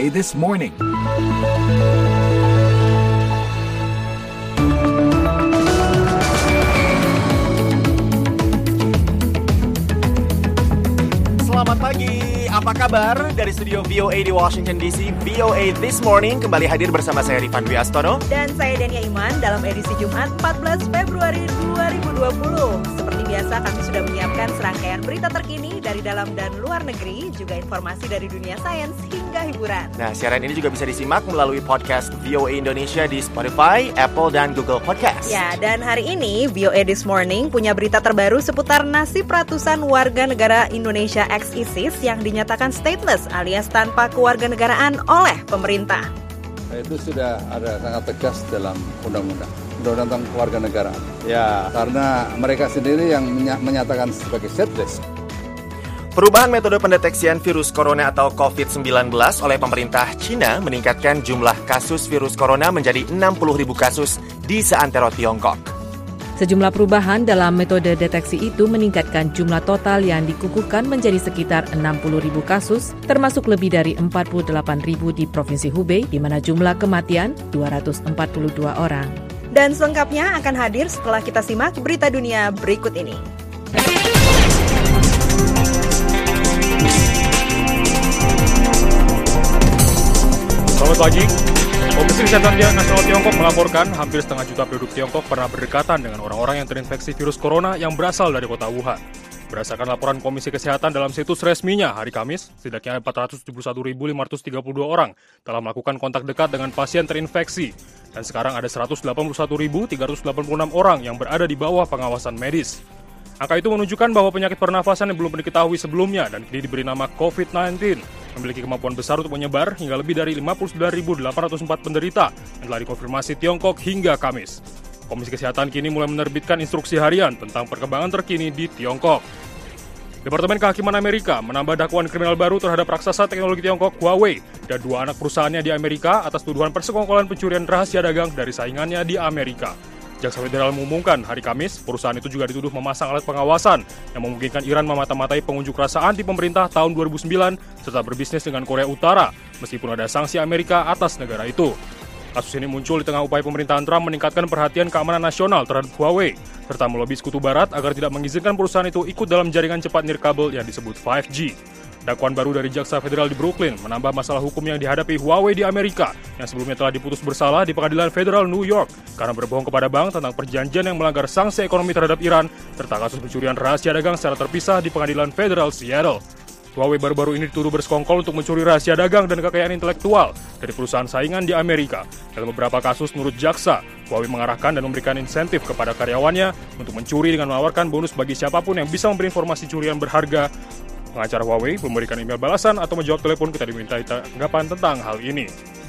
VOA This Morning. Selamat pagi, apa kabar? Dari studio VOA di Washington DC, VOA This Morning kembali hadir bersama saya Rifan Dwi Astono dan saya Dania Iman dalam edisi Jumat 14 Februari 2020. Seperti biasa kami sudah menyiapkan serangkaian berita terkini dari dalam dan luar negeri, juga informasi dari dunia sains hingga hiburan. Nah, siaran ini juga bisa disimak melalui podcast VOA Indonesia di Spotify, Apple, dan Google Podcast. Ya, dan hari ini VOA This Morning punya berita terbaru seputar nasib ratusan warga negara Indonesia ex-ISIS yang dinyatakan stateless alias tanpa kewarganegaraan oleh pemerintah. Itu sudah ada sangat tegas dalam undang-undang tentang kewarganegaraan. Ya, karena mereka sendiri yang menyatakan sebagai stateless. Perubahan metode pendeteksian virus corona atau COVID-19 oleh pemerintah China meningkatkan jumlah kasus virus corona menjadi 60.000 kasus di seantero Tiongkok. Sejumlah perubahan dalam metode deteksi itu meningkatkan jumlah total yang dikukuhkan menjadi sekitar 60.000 kasus, termasuk lebih dari 48.000 di Provinsi Hubei, di mana jumlah kematian 242 orang. Dan selengkapnya akan hadir setelah kita simak berita dunia berikut ini. Selamat pagi. Komisi Kesehatan Nasional Tiongkok melaporkan hampir setengah juta penduduk Tiongkok pernah berdekatan dengan orang-orang yang terinfeksi virus corona yang berasal dari kota Wuhan. Berdasarkan laporan Komisi Kesehatan dalam situs resminya hari Kamis, setidaknya 471.532 orang telah melakukan kontak dekat dengan pasien terinfeksi. Dan sekarang ada 181.386 orang yang berada di bawah pengawasan medis. Angka itu menunjukkan bahwa penyakit pernafasan yang belum diketahui sebelumnya dan kini diberi nama COVID-19 memiliki kemampuan besar untuk menyebar hingga lebih dari 59.804 penderita yang telah dikonfirmasi Tiongkok hingga Kamis. Komisi Kesehatan kini mulai menerbitkan instruksi harian tentang perkembangan terkini di Tiongkok. Departemen Kehakiman Amerika menambah dakwaan kriminal baru terhadap raksasa teknologi Tiongkok Huawei dan dua anak perusahaannya di Amerika atas tuduhan persekongkolan pencurian rahasia dagang dari saingannya di Amerika. Jaksa Federal mengumumkan hari Kamis, perusahaan itu juga dituduh memasang alat pengawasan yang memungkinkan Iran memata-matai pengunjuk rasa anti pemerintah tahun 2009 serta berbisnis dengan Korea Utara, meskipun ada sanksi Amerika atas negara itu. Kasus ini muncul di tengah upaya pemerintahan Trump meningkatkan perhatian keamanan nasional terhadap Huawei, serta melobi Sekutu Barat agar tidak mengizinkan perusahaan itu ikut dalam jaringan cepat nirkabel yang disebut 5G. Dakwaan baru dari Jaksa Federal di Brooklyn menambah masalah hukum yang dihadapi Huawei di Amerika yang sebelumnya telah diputus bersalah di Pengadilan Federal New York karena berbohong kepada bank tentang perjanjian yang melanggar sanksi ekonomi terhadap Iran serta kasus pencurian rahasia dagang secara terpisah di Pengadilan Federal Seattle. Huawei baru-baru ini dituduh bersekongkol untuk mencuri rahasia dagang dan kekayaan intelektual dari perusahaan saingan di Amerika. Dalam beberapa kasus menurut jaksa, Huawei mengarahkan dan memberikan insentif kepada karyawannya untuk mencuri dengan menawarkan bonus bagi siapapun yang bisa memberi informasi curian berharga. Pengacara Huawei memberikan email balasan atau menjawab telepon ketika dimintai tanggapan tentang hal ini.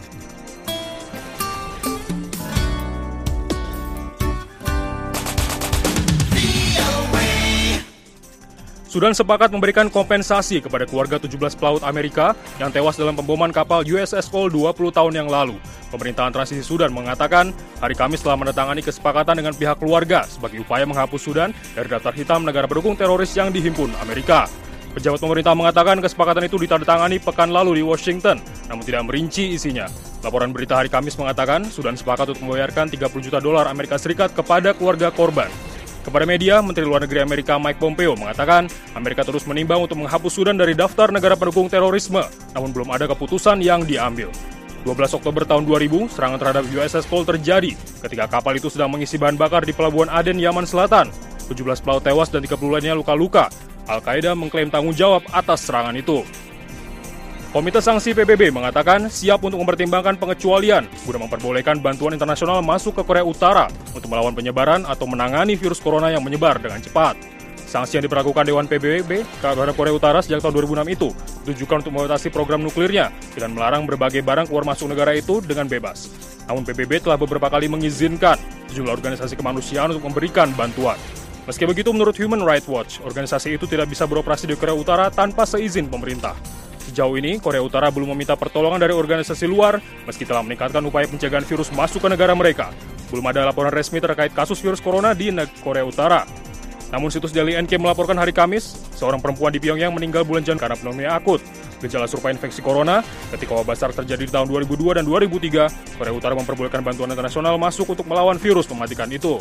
Sudan sepakat memberikan kompensasi kepada keluarga 17 pelaut Amerika yang tewas dalam pemboman kapal USS Cole 20 tahun yang lalu. Pemerintahan transisi Sudan mengatakan hari Kamis telah menandatangani kesepakatan dengan pihak keluarga sebagai upaya menghapus Sudan dari daftar hitam negara pendukung teroris yang dihimpun Amerika. Pejabat pemerintah mengatakan kesepakatan itu ditandatangani pekan lalu di Washington, namun tidak merinci isinya. Laporan berita hari Kamis mengatakan Sudan sepakat untuk membayarkan $30 juta Amerika Serikat kepada keluarga korban. Kepada media, Menteri Luar Negeri Amerika Mike Pompeo mengatakan Amerika terus menimbang untuk menghapus Sudan dari daftar negara pendukung terorisme, namun belum ada keputusan yang diambil. 12 Oktober tahun 2000, serangan terhadap USS Cole terjadi ketika kapal itu sedang mengisi bahan bakar di Pelabuhan Aden, Yaman Selatan. 17 pelaut tewas dan 30 lainnya luka-luka. Al-Qaeda mengklaim tanggung jawab atas serangan itu. Komite Sanksi PBB mengatakan siap untuk mempertimbangkan pengecualian guna memperbolehkan bantuan internasional masuk ke Korea Utara untuk melawan penyebaran atau menangani virus corona yang menyebar dengan cepat. Sanksi yang diberlakukan Dewan PBB terhadap Korea Utara sejak tahun 2006 itu ditujukan untuk membatasi program nuklirnya dengan melarang berbagai barang keluar masuk negara itu dengan bebas. Namun PBB telah beberapa kali mengizinkan sejumlah organisasi kemanusiaan untuk memberikan bantuan. Meski begitu, menurut Human Rights Watch, organisasi itu tidak bisa beroperasi di Korea Utara tanpa seizin pemerintah. Sejauh ini, Korea Utara belum meminta pertolongan dari organisasi luar, meski telah meningkatkan upaya pencegahan virus masuk ke negara mereka. Belum ada laporan resmi terkait kasus virus corona di Korea Utara. Namun situs Daily NK melaporkan hari Kamis, seorang perempuan di Pyongyang meninggal bulan Januari karena pneumonia akut. gejala serupa infeksi corona, ketika wabah SARS terjadi di tahun 2002 dan 2003, Korea Utara memperbolehkan bantuan internasional masuk untuk melawan virus mematikan itu.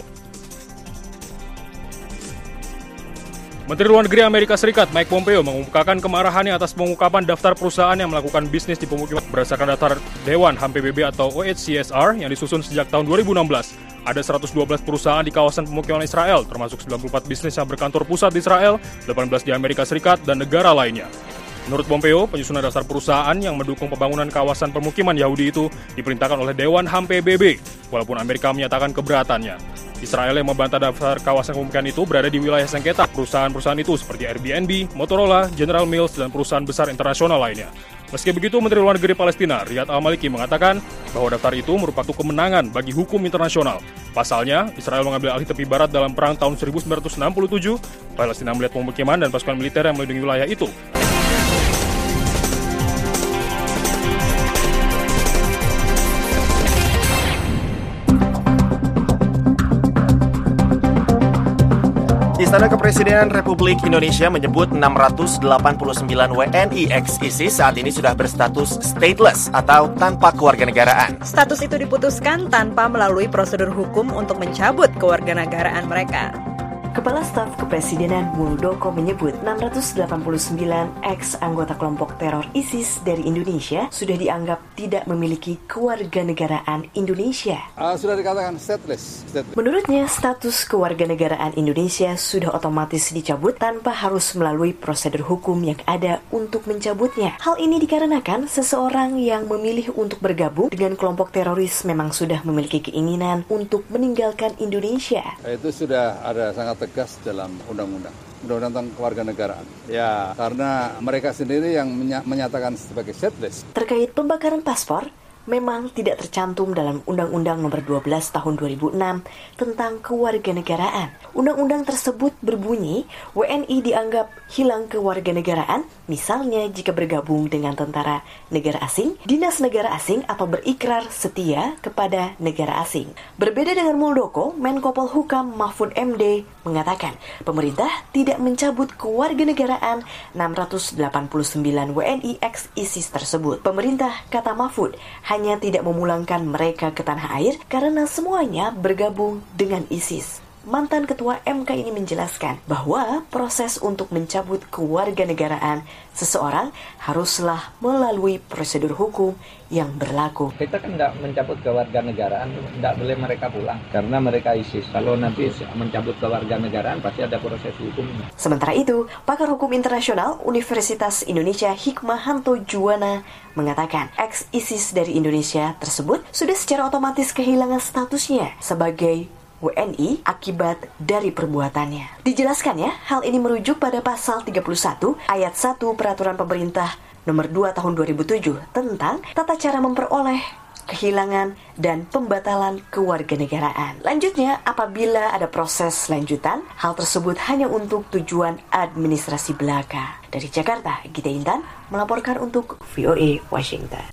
Menteri Luar Negeri Amerika Serikat Mike Pompeo mengungkapkan kemarahannya atas pengungkapan daftar perusahaan yang melakukan bisnis di pemukiman. Berdasarkan daftar Dewan HAM PBB atau OHCSR yang disusun sejak tahun 2016, ada 112 perusahaan di kawasan pemukiman Israel, termasuk 94 bisnis yang berkantor pusat di Israel, 18 di Amerika Serikat, dan negara lainnya. Menurut Pompeo, penyusunan daftar perusahaan yang mendukung pembangunan kawasan permukiman Yahudi itu diperintahkan oleh Dewan HAM PBB, walaupun Amerika menyatakan keberatannya. Israel yang membantah daftar kawasan pemukiman itu berada di wilayah sengketa. Perusahaan-perusahaan itu seperti Airbnb, Motorola, General Mills, dan perusahaan besar internasional lainnya. Meski begitu, Menteri Luar Negeri Palestina, Riyad Al-Maliki, mengatakan bahwa daftar itu merupakan kemenangan bagi hukum internasional. Pasalnya, Israel mengambil alih tepi barat dalam perang tahun 1967. Palestina melihat pemukiman dan pasukan militer yang melindungi wilayah itu. Istana Kepresidenan Republik Indonesia menyebut 689 WNI ex-ISIS saat ini sudah berstatus stateless atau tanpa kewarganegaraan. Status itu diputuskan tanpa melalui prosedur hukum untuk mencabut kewarganegaraan mereka. Kepala Staf Kepresidenan Muldoko menyebut 689 ex-anggota kelompok teror ISIS dari Indonesia sudah dianggap tidak memiliki kewarganegaraan Indonesia. Sudah dikatakan stateless. Menurutnya, status kewarganegaraan Indonesia sudah otomatis dicabut tanpa harus melalui prosedur hukum yang ada untuk mencabutnya. Hal ini dikarenakan seseorang yang memilih untuk bergabung dengan kelompok teroris memang sudah memiliki keinginan untuk meninggalkan Indonesia. Itu sudah ada sangat tegas dalam undang-undang tentang kewarganegaraan. Ya, karena mereka sendiri yang menyatakan sebagai stateless. Terkait pembakaran paspor, memang tidak tercantum dalam Undang-Undang Nomor 12 Tahun 2006 tentang kewarganegaraan. Undang-undang tersebut berbunyi, WNI dianggap hilang kewarganegaraan, misalnya jika bergabung dengan tentara negara asing, dinas negara asing, atau berikrar setia kepada negara asing. Berbeda dengan Muldoko, Menko Polhukam Mahfud MD mengatakan, pemerintah tidak mencabut kewarganegaraan 689 WNI ex-ISIS tersebut. Pemerintah, kata Mahfud, hanya tidak memulangkan mereka ke tanah air karena semuanya bergabung dengan ISIS. Mantan Ketua MK ini menjelaskan bahwa proses untuk mencabut kewarganegaraan seseorang haruslah melalui prosedur hukum yang berlaku. Kita kan tidak mencabut kewarganegaraan, tidak boleh mereka pulang karena mereka ISIS. Kalau nanti mencabut kewarganegaraan pasti ada proses hukum. Sementara itu, pakar hukum internasional Universitas Indonesia Hikmahanto Juwana mengatakan ex-ISIS dari Indonesia tersebut sudah secara otomatis kehilangan statusnya sebagai WNI akibat dari perbuatannya. Dijelaskan ya, hal ini merujuk pada pasal 31 ayat 1 Peraturan Pemerintah Nomor 2 Tahun 2007 tentang tata cara memperoleh, kehilangan, dan pembatalan kewarganegaraan. Lanjutnya, apabila ada proses lanjutan, hal tersebut hanya untuk tujuan administrasi belaka. Dari Jakarta, Gita Intan melaporkan untuk VOA Washington.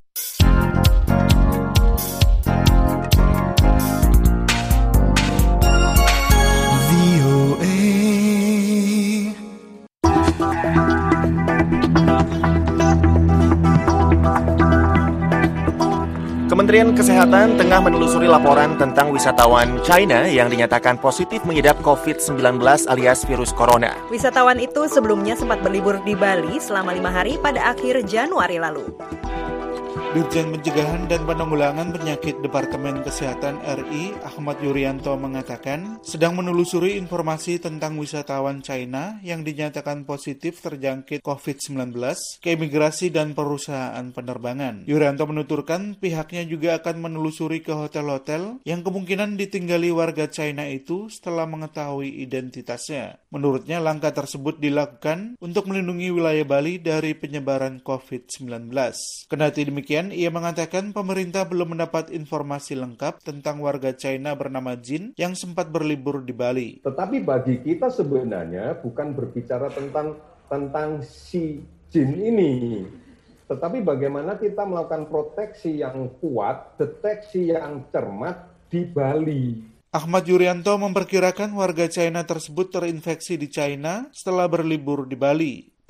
Kementerian Kesehatan tengah menelusuri laporan tentang wisatawan China yang dinyatakan positif mengidap COVID-19 alias virus corona. Wisatawan itu sebelumnya sempat berlibur di Bali selama 5 hari pada akhir Januari lalu. Dirjen Pencegahan dan Penanggulangan Penyakit Departemen Kesehatan RI, Ahmad Yuryanto mengatakan sedang menelusuri informasi tentang wisatawan China yang dinyatakan positif terjangkit COVID-19 ke imigrasi dan perusahaan penerbangan. Yuryanto menuturkan pihaknya juga akan menelusuri ke hotel-hotel yang kemungkinan ditinggali warga China itu setelah mengetahui identitasnya. Menurutnya langkah tersebut dilakukan untuk melindungi wilayah Bali dari penyebaran COVID-19. Kendati demikian, ia mengatakan pemerintah belum mendapat informasi lengkap tentang warga China bernama Jin yang sempat berlibur di Bali. Tetapi bagi kita sebenarnya bukan berbicara tentang si Jin ini, tetapi bagaimana kita melakukan proteksi yang kuat, deteksi yang cermat di Bali. Ahmad Yuryanto memperkirakan warga China tersebut terinfeksi di China setelah berlibur di Bali.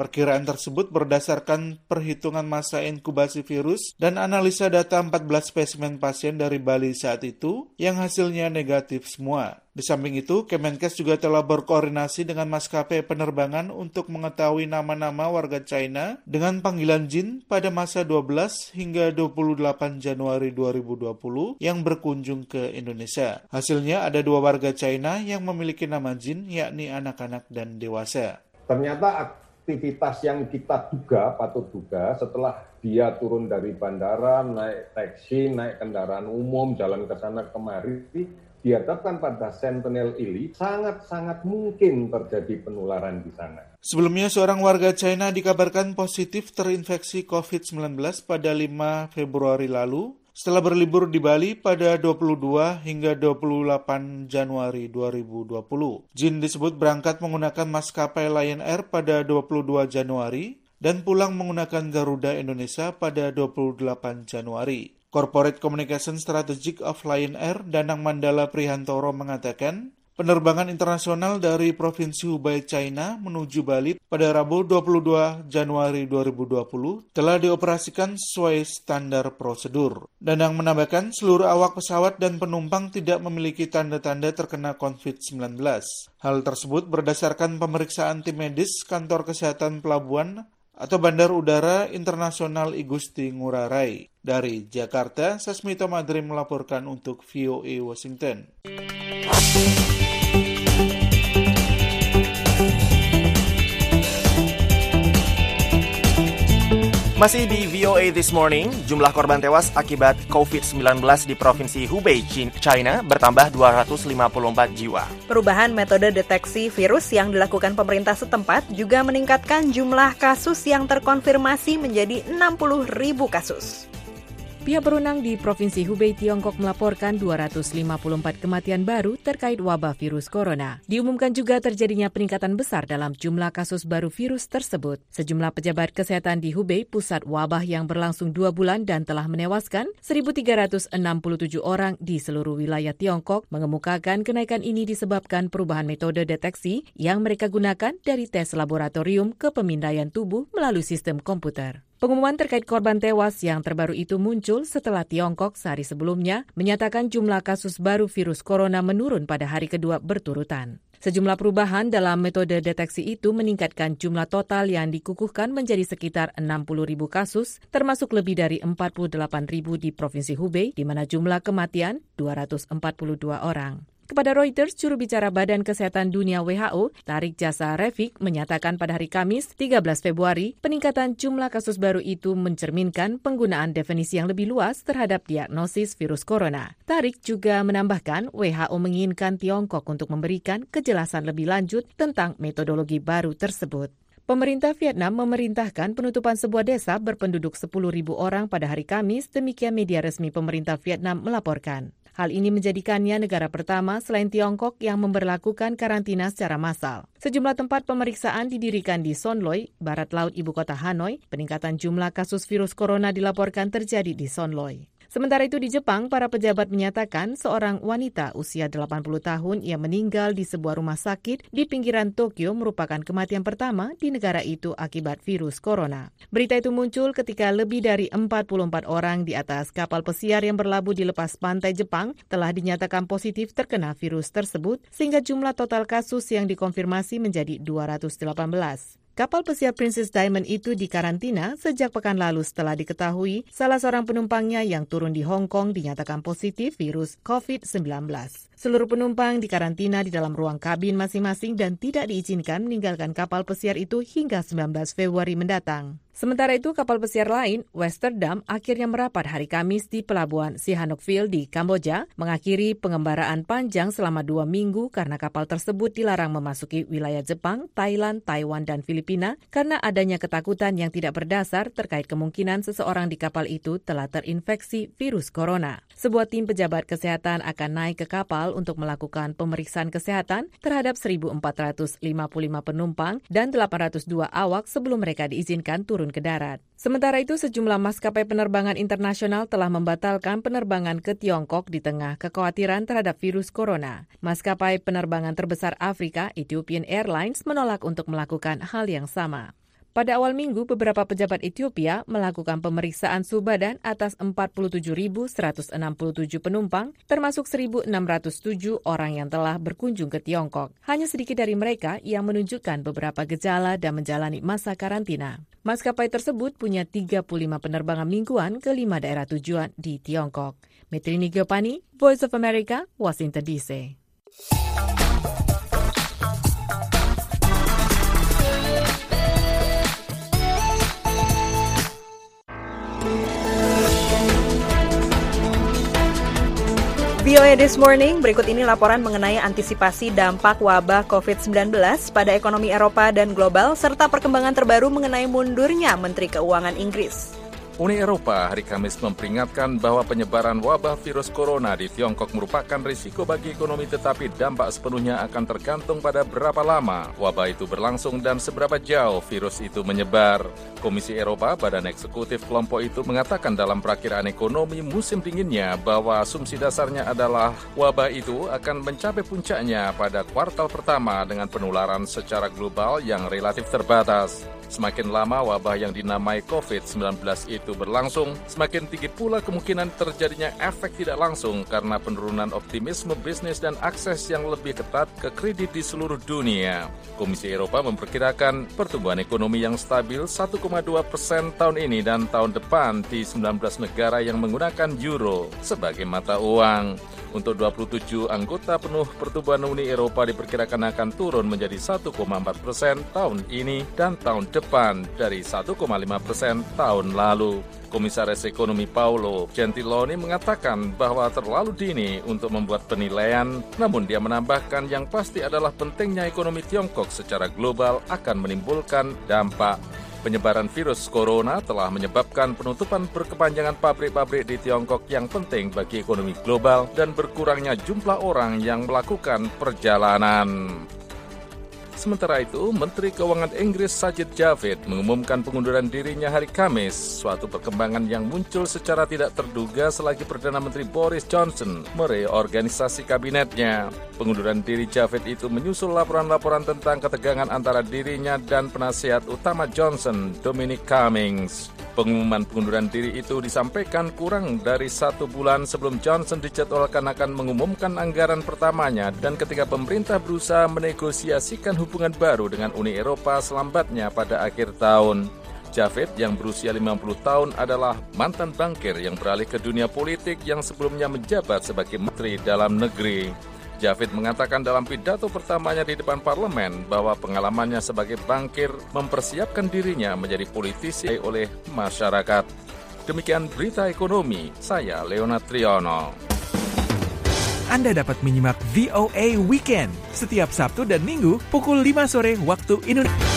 Perkiraan tersebut berdasarkan perhitungan masa inkubasi virus dan analisa data 14 spesimen pasien dari Bali saat itu yang hasilnya negatif semua. Di samping itu, Kemenkes juga telah berkoordinasi dengan maskapai penerbangan untuk mengetahui nama-nama warga China dengan panggilan Jin pada masa 12 hingga 28 Januari 2020 yang berkunjung ke Indonesia. Hasilnya ada 2 warga China yang memiliki nama Jin, yakni anak-anak dan dewasa. Ternyata aktivitas yang kita patut duga setelah dia turun dari bandara, naik taksi, naik kendaraan umum, jalan ke sana kemari, dihadapkan pada Sentinel ini, sangat-sangat mungkin terjadi penularan di sana. Sebelumnya, seorang warga China dikabarkan positif terinfeksi COVID-19 pada 5 Februari lalu, setelah berlibur di Bali pada 22 hingga 28 Januari 2020. Jin disebut berangkat menggunakan maskapai Lion Air pada 22 Januari dan pulang menggunakan Garuda Indonesia pada 28 Januari. Corporate Communication Strategic of Lion Air, Danang Mandala Prihantoro mengatakan, penerbangan internasional dari Provinsi Hubei, China menuju Bali pada Rabu 22 Januari 2020 telah dioperasikan sesuai standar prosedur. Danang menambahkan seluruh awak pesawat dan penumpang tidak memiliki tanda-tanda terkena COVID-19. Hal tersebut berdasarkan pemeriksaan tim medis Kantor Kesehatan Pelabuhan atau Bandar Udara Internasional I Gusti Ngurah Rai. Dari Jakarta, Sasmito Madrim melaporkan untuk VOA Washington. Masih di VOA This Morning, jumlah korban tewas akibat COVID-19 di Provinsi Hubei, China bertambah 254 jiwa. Perubahan metode deteksi virus yang dilakukan pemerintah setempat juga meningkatkan jumlah kasus yang terkonfirmasi menjadi 60.000 kasus. Pihak berwenang di Provinsi Hubei, Tiongkok melaporkan 254 kematian baru terkait wabah virus corona. Diumumkan juga terjadinya peningkatan besar dalam jumlah kasus baru virus tersebut. Sejumlah pejabat kesehatan di Hubei, pusat wabah yang berlangsung 2 bulan dan telah menewaskan 1.367 orang di seluruh wilayah Tiongkok, mengemukakan kenaikan ini disebabkan perubahan metode deteksi yang mereka gunakan dari tes laboratorium ke pemindaian tubuh melalui sistem komputer. Pengumuman terkait korban tewas yang terbaru itu muncul setelah Tiongkok sehari sebelumnya menyatakan jumlah kasus baru virus corona menurun pada hari kedua berturutan. Sejumlah perubahan dalam metode deteksi itu meningkatkan jumlah total yang dikukuhkan menjadi sekitar 60.000 kasus, termasuk lebih dari 48.000 di Provinsi Hubei, di mana jumlah kematian 242 orang. Kepada Reuters, juru bicara Badan Kesehatan Dunia WHO, Tarik Jasa Refik, menyatakan pada hari Kamis, 13 Februari, peningkatan jumlah kasus baru itu mencerminkan penggunaan definisi yang lebih luas terhadap diagnosis virus corona. Tarik juga menambahkan WHO menginginkan Tiongkok untuk memberikan kejelasan lebih lanjut tentang metodologi baru tersebut. Pemerintah Vietnam memerintahkan penutupan sebuah desa berpenduduk 10.000 orang pada hari Kamis, demikian media resmi pemerintah Vietnam melaporkan. Hal ini menjadikannya negara pertama selain Tiongkok yang memberlakukan karantina secara massal. Sejumlah tempat pemeriksaan didirikan di Son Loi, barat laut ibu kota Hanoi. Peningkatan jumlah kasus virus corona dilaporkan terjadi di Son Loi. Sementara itu di Jepang, para pejabat menyatakan seorang wanita usia 80 tahun yang meninggal di sebuah rumah sakit di pinggiran Tokyo merupakan kematian pertama di negara itu akibat virus corona. Berita itu muncul ketika lebih dari 44 orang di atas kapal pesiar yang berlabuh di lepas pantai Jepang telah dinyatakan positif terkena virus tersebut, sehingga jumlah total kasus yang dikonfirmasi menjadi 218. Kapal pesiar Princess Diamond itu dikarantina sejak pekan lalu setelah diketahui salah seorang penumpangnya yang turun di Hong Kong dinyatakan positif virus COVID-19. Seluruh penumpang dikarantina di dalam ruang kabin masing-masing dan tidak diizinkan meninggalkan kapal pesiar itu hingga 19 Februari mendatang. Sementara itu, kapal pesiar lain, Westerdam, akhirnya merapat hari Kamis di pelabuhan Sihanoukville di Kamboja, mengakhiri pengembaraan panjang selama 2 minggu karena kapal tersebut dilarang memasuki wilayah Jepang, Thailand, Taiwan, dan Filipina karena adanya ketakutan yang tidak berdasar terkait kemungkinan seseorang di kapal itu telah terinfeksi virus corona. Sebuah tim pejabat kesehatan akan naik ke kapal untuk melakukan pemeriksaan kesehatan terhadap 1.455 penumpang dan 802 awak sebelum mereka diizinkan turun ke darat. Sementara itu, sejumlah maskapai penerbangan internasional telah membatalkan penerbangan ke Tiongkok di tengah kekhawatiran terhadap virus corona. Maskapai penerbangan terbesar Afrika, Ethiopian Airlines, menolak untuk melakukan hal yang sama. Pada awal minggu, beberapa pejabat Ethiopia melakukan pemeriksaan suhu badan atas 47.167 penumpang, termasuk 1.607 orang yang telah berkunjung ke Tiongkok. Hanya sedikit dari mereka yang menunjukkan beberapa gejala dan menjalani masa karantina. Maskapai tersebut punya 35 penerbangan mingguan ke 5 daerah tujuan di Tiongkok. Metrini Giopani, Voice of America, Washington DC. VOA This Morning, berikut ini laporan mengenai antisipasi dampak wabah COVID-19 pada ekonomi Eropa dan global, serta perkembangan terbaru mengenai mundurnya Menteri Keuangan Inggris. Uni Eropa hari Kamis memperingatkan bahwa penyebaran wabah virus corona di Tiongkok merupakan risiko bagi ekonomi, tetapi dampak sepenuhnya akan tergantung pada berapa lama wabah itu berlangsung dan seberapa jauh virus itu menyebar. Komisi Eropa, badan eksekutif kelompok itu, mengatakan dalam perakiraan ekonomi musim dinginnya bahwa asumsi dasarnya adalah wabah itu akan mencapai puncaknya pada kuartal pertama dengan penularan secara global yang relatif terbatas. Semakin lama wabah yang dinamai COVID-19 itu berlangsung, semakin tinggi pula kemungkinan terjadinya efek tidak langsung karena penurunan optimisme bisnis dan akses yang lebih ketat ke kredit di seluruh dunia. Komisi Eropa memperkirakan pertumbuhan ekonomi yang stabil 1,2% tahun ini dan tahun depan di 19 negara yang menggunakan euro sebagai mata uang. Untuk 27 anggota penuh pertumbuhan Uni Eropa diperkirakan akan turun menjadi 1,4% tahun ini dan tahun depan dari 1,5% tahun lalu. Komisaris Ekonomi Paolo Gentiloni mengatakan bahwa terlalu dini untuk membuat penilaian, namun dia menambahkan yang pasti adalah pentingnya ekonomi Tiongkok secara global akan menimbulkan dampak. Penyebaran virus corona telah menyebabkan penutupan berkepanjangan pabrik-pabrik di Tiongkok yang penting bagi ekonomi global dan berkurangnya jumlah orang yang melakukan perjalanan. Sementara itu, Menteri Keuangan Inggris Sajid Javid mengumumkan pengunduran dirinya hari Kamis, suatu perkembangan yang muncul secara tidak terduga selagi Perdana Menteri Boris Johnson mereorganisasi kabinetnya. Pengunduran diri Javid itu menyusul laporan-laporan tentang ketegangan antara dirinya dan penasihat utama Johnson, Dominic Cummings. Pengumuman pengunduran diri itu disampaikan kurang dari 1 bulan sebelum Johnson dijadwalkan akan mengumumkan anggaran pertamanya dan ketika pemerintah berusaha menegosiasikan hubungan baru dengan Uni Eropa selambatnya pada akhir tahun. Javid yang berusia 50 tahun adalah mantan bankir yang beralih ke dunia politik yang sebelumnya menjabat sebagai Menteri Dalam Negeri. Javid mengatakan dalam pidato pertamanya di depan parlemen bahwa pengalamannya sebagai bankir mempersiapkan dirinya menjadi politisi oleh masyarakat. Demikian berita ekonomi, saya Leonard Triono. Anda dapat menyimak VOA Weekend setiap Sabtu dan Minggu pukul 5 sore waktu Indonesia.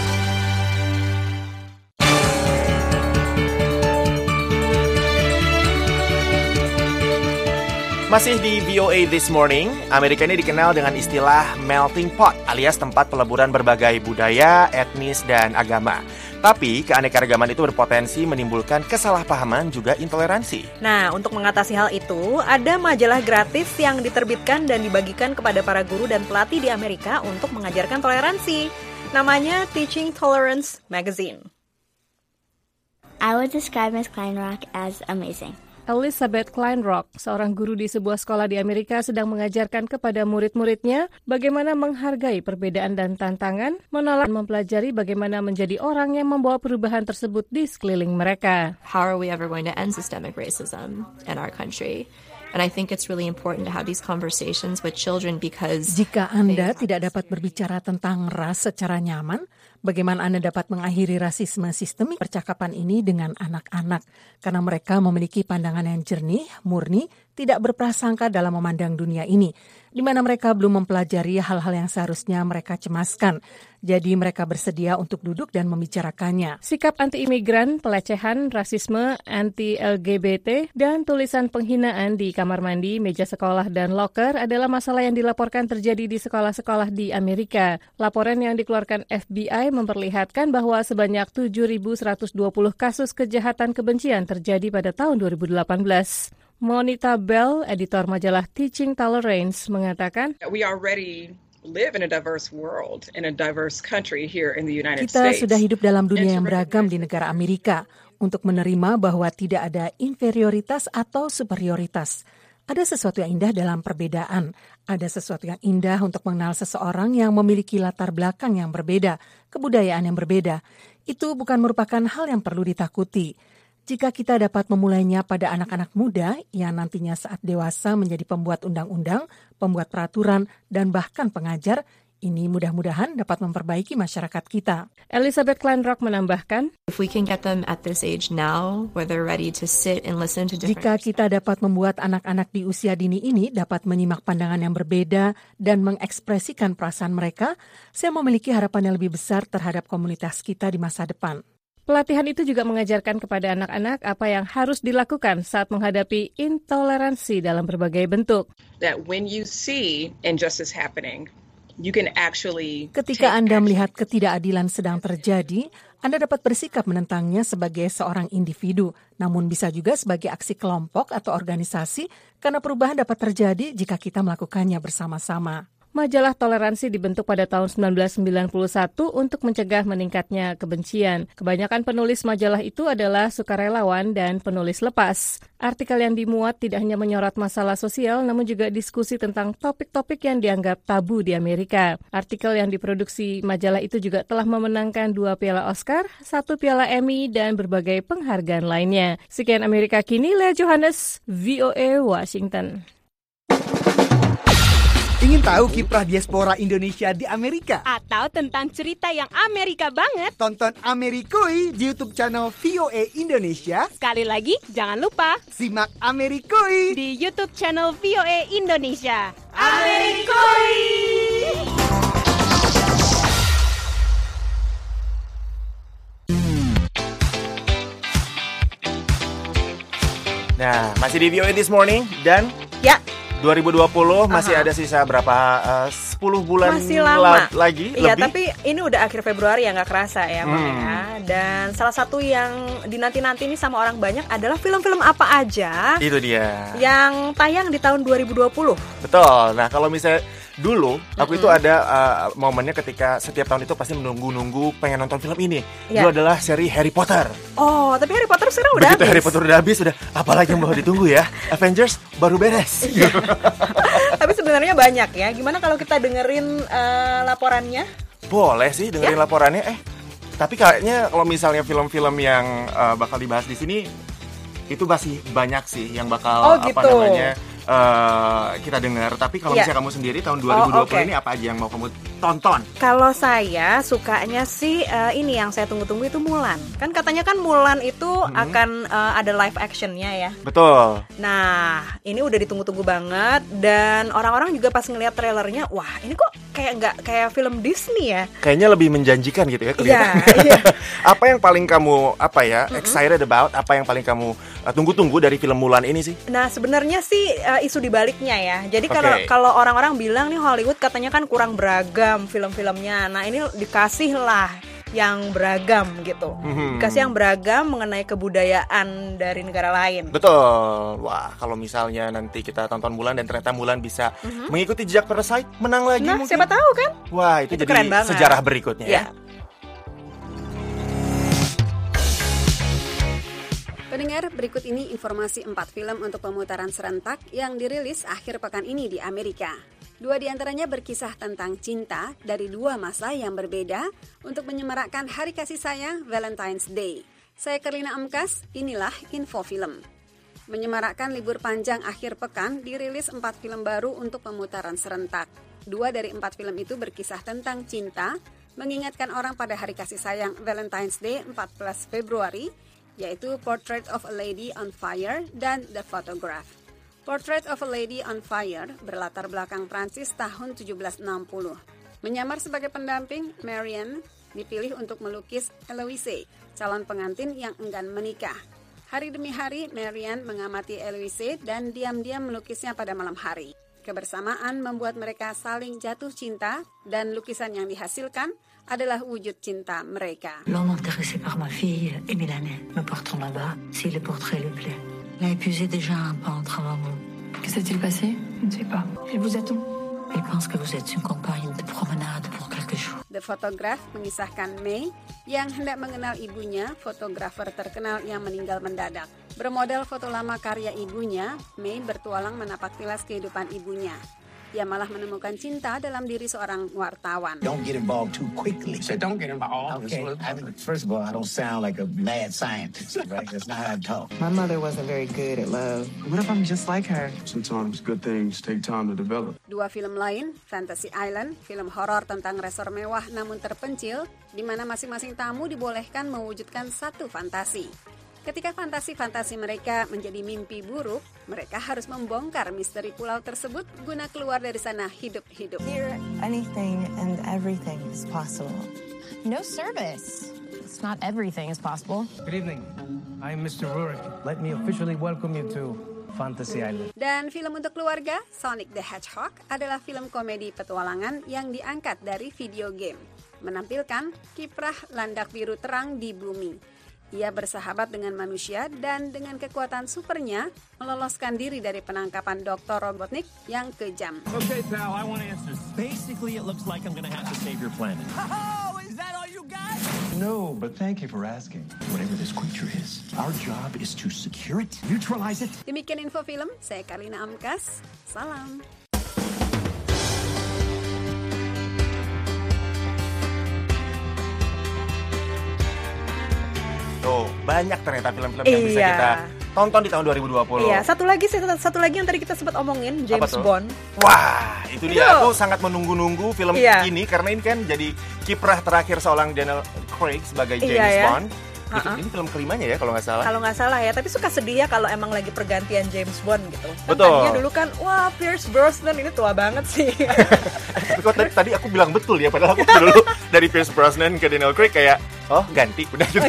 Masih di VOA This Morning, Amerika ini dikenal dengan istilah melting pot alias tempat peleburan berbagai budaya, etnis, dan agama. Tapi keanekaragaman itu berpotensi menimbulkan kesalahpahaman juga intoleransi. Nah, untuk mengatasi hal itu, ada majalah gratis yang diterbitkan dan dibagikan kepada para guru dan pelatih di Amerika untuk mengajarkan toleransi. Namanya Teaching Tolerance Magazine. I would describe Ms. Kleinrock as amazing. Elizabeth Kleinrock, seorang guru di sebuah sekolah di Amerika, sedang mengajarkan kepada murid-muridnya bagaimana menghargai perbedaan dan tantangan, menolak dan mempelajari bagaimana menjadi orang yang membawa perubahan tersebut di sekeliling mereka. How are we ever going to end systemic racism in our country? And I think it's really important to have these conversations with children because jika Anda tidak dapat berbicara tentang ras secara nyaman, bagaimana Anda dapat mengakhiri rasisme sistemik? Percakapan ini dengan anak-anak karena mereka memiliki pandangan yang jernih, murni, tidak berprasangka dalam memandang dunia ini, di mana mereka belum mempelajari hal-hal yang seharusnya mereka cemaskan. Jadi mereka bersedia untuk duduk dan membicarakannya. Sikap anti-imigran, pelecehan, rasisme, anti-LGBT, dan tulisan penghinaan di kamar mandi, meja sekolah, dan loker adalah masalah yang dilaporkan terjadi di sekolah-sekolah di Amerika. Laporan yang dikeluarkan FBI memperlihatkan bahwa sebanyak 7.120 kasus kejahatan kebencian terjadi pada tahun 2018. Monita Bell, editor majalah Teaching Tolerance, mengatakan, We are ready live in a diverse world, in a diverse country here in the United Kita States. sudah hidup dalam dunia yang beragam di negara Amerika untuk menerima bahwa tidak ada inferioritas atau superioritas. Ada sesuatu yang indah dalam perbedaan. Ada sesuatu yang indah untuk mengenal seseorang yang memiliki latar belakang yang berbeda, kebudayaan yang berbeda. Itu bukan merupakan hal yang perlu ditakuti. Jika kita dapat memulainya pada anak-anak muda yang nantinya saat dewasa menjadi pembuat undang-undang, pembuat peraturan, dan bahkan pengajar, ini mudah-mudahan dapat memperbaiki masyarakat kita. Elizabeth Kleinrock menambahkan, If we can get them at this age now, where they're ready to sit and listen to different... Jika kita dapat membuat anak-anak di usia dini ini dapat menyimak pandangan yang berbeda dan mengekspresikan perasaan mereka, saya memiliki harapan yang lebih besar terhadap komunitas kita di masa depan. Pelatihan itu juga mengajarkan kepada anak-anak apa yang harus dilakukan saat menghadapi intoleransi dalam berbagai bentuk. That when you see injustice happening, you can actually... Ketika Anda melihat ketidakadilan sedang terjadi, Anda dapat bersikap menentangnya sebagai seorang individu, namun bisa juga sebagai aksi kelompok atau organisasi, karena perubahan dapat terjadi jika kita melakukannya bersama-sama. Majalah Toleransi dibentuk pada tahun 1991 untuk mencegah meningkatnya kebencian. Kebanyakan penulis majalah itu adalah sukarelawan dan penulis lepas. Artikel yang dimuat tidak hanya menyorot masalah sosial, namun juga diskusi tentang topik-topik yang dianggap tabu di Amerika. Artikel yang diproduksi majalah itu juga telah memenangkan 2 piala Oscar, 1 piala Emmy, dan berbagai penghargaan lainnya. Sekian Amerika Kini, Lea Johannes, VOA Washington. Ingin tahu kiprah diaspora Indonesia di Amerika? Atau tentang cerita yang Amerika banget? Tonton Amerikui di YouTube channel VOA Indonesia. Sekali lagi, jangan lupa simak Amerikui di YouTube channel VOA Indonesia. Amerikui! Nah, masih di VOA This Morning dan... Ya. 2020 masih ada sisa berapa 10 bulan masih lama lagi iya, lebih. Tapi ini udah akhir Februari ya, nggak kerasa ya Bang ya. Dan salah satu yang dinanti-nanti ini sama orang banyak adalah film-film apa aja itu dia yang tayang di tahun 2020. Betul. Nah, kalau misalnya dulu aku itu ada momennya ketika setiap tahun itu pasti menunggu-nunggu pengen nonton film ini. Itu adalah seri Harry Potter. Oh, tapi Harry Potter sekarang udah habis. Harry Potter udah habis, udah apalagi yang mau ditunggu ya? Avengers baru beres. Tapi sebenarnya banyak ya. Gimana kalau kita dengerin laporannya? Boleh sih dengerin laporannya. Tapi kayaknya kalau misalnya film-film yang bakal dibahas di sini itu masih banyak sih yang bakal kita dengar. Tapi kalau misalnya kamu sendiri tahun 2020 ini apa aja yang mau kamu tonton? Kalau saya sukanya sih ini yang saya tunggu-tunggu itu Mulan. Kan katanya kan Mulan itu akan ada live actionnya ya. Betul. Nah, ini udah ditunggu-tunggu banget. Dan orang-orang juga pas ngeliat trailernya, wah ini kok kayak nggak kayak film Disney ya. Kayaknya lebih menjanjikan gitu ya kelihatan. Iya. Apa yang paling kamu excited about? Apa yang paling kamu tunggu-tunggu dari film Mulan ini sih? Nah, sebenarnya sih isu dibaliknya ya. Jadi kalau orang-orang bilang nih Hollywood katanya kan kurang beragam film-filmnya. Nah, ini dikasih lah yang beragam gitu. Dikasih yang beragam mengenai kebudayaan dari negara lain. Betul. Wah, kalau misalnya nanti kita tonton Mulan dan ternyata Mulan bisa mengikuti jejak Parasite, menang lagi mungkin. Siapa tahu kan? Wah, itu jadi sejarah berikutnya ya. Pendengar, berikut ini informasi 4 film untuk pemutaran serentak yang dirilis akhir pekan ini di Amerika. 2 diantaranya berkisah tentang cinta dari 2 masa yang berbeda untuk menyemarakkan Hari Kasih Sayang Valentine's Day. Saya Karlina Amkas, inilah Info Film. Menyemarakkan libur panjang akhir pekan, dirilis 4 film baru untuk pemutaran serentak. 2 dari 4 film itu berkisah tentang cinta, mengingatkan orang pada Hari Kasih Sayang Valentine's Day 14 Februari, yaitu Portrait of a Lady on Fire dan The Photograph. Portrait of a Lady on Fire berlatar belakang Prancis tahun 1760. Menyamar sebagai pendamping, Marianne dipilih untuk melukis Eloise, calon pengantin yang enggan menikah. Hari demi hari, Marianne mengamati Eloise dan diam-diam melukisnya pada malam hari. Kebersamaan membuat mereka saling jatuh cinta dan lukisan yang dihasilkan adalah wujud cinta mereka. L'homme intéressé par ma fille est milanais. Me partons là-bas si le portrait lui plaît. Il a épuisé déjà un peintre avant vous. Que s'est-il passé? Je ne sais pas. Elle vous attend. Elle pense que vous êtes une compagne de promenade pour quelques jours. The Photograph mengisahkan May yang hendak mengenal ibunya, fotografer terkenal yang meninggal mendadak. Bermodal foto lama karya ibunya, May bertualang menapak tilas kehidupan ibunya. Ia malah menemukan cinta dalam diri seorang wartawan. Don't get involved too quickly. So don't get involved. Okay. First of all, I don't sound like a mad scientist, right? That's not how I talk. My mother wasn't very good at love. What if I'm just like her? Sometimes good things take time to develop. Dua film lain, Fantasy Island, film horor tentang resor mewah namun terpencil, di mana masing-masing tamu dibolehkan mewujudkan satu fantasi. Ketika fantasi-fantasi mereka menjadi mimpi buruk, mereka harus membongkar misteri pulau tersebut guna keluar dari sana hidup-hidup. Here, anything and everything is possible. No service. It's not everything is possible. Good evening. I'm Mr. Rurik. Let me officially welcome you to Fantasy Island. Dan film untuk keluarga, Sonic the Hedgehog, adalah film komedi petualangan yang diangkat dari video game. Menampilkan kiprah landak biru terang di bumi. Ia bersahabat dengan manusia dan dengan kekuatan supernya meloloskan diri dari penangkapan Dr. Robotnik yang kejam. Okay, pal, I want answers. Basically, it looks like I'm gonna have to save your planet. Oh, is that all you got? No, but thank you for asking. Whatever this creature is, our job is to secure it, neutralize it. Demikian info film, saya Karina Amkas. Salam. Tuh, banyak ternyata film-film yang bisa kita tonton di tahun 2020. Iya, satu lagi yang tadi kita sempat omongin, James Bond. Wah, itu dia. Aku sangat menunggu-nunggu film ini karena ini kan jadi kiprah terakhir seorang Daniel Craig sebagai James Bond. Ini film kelimanya ya kalau nggak salah. Kalau nggak salah ya, tapi suka sedih ya kalau emang lagi pergantian James Bond gitu. Betul. Tadinya dulu kan, wah Pierce Brosnan ini tua banget sih. Tapi kok tadi aku bilang betul ya, padahal aku dulu dari Pierce Brosnan ke Daniel Craig kayak, oh ganti, udah gitu.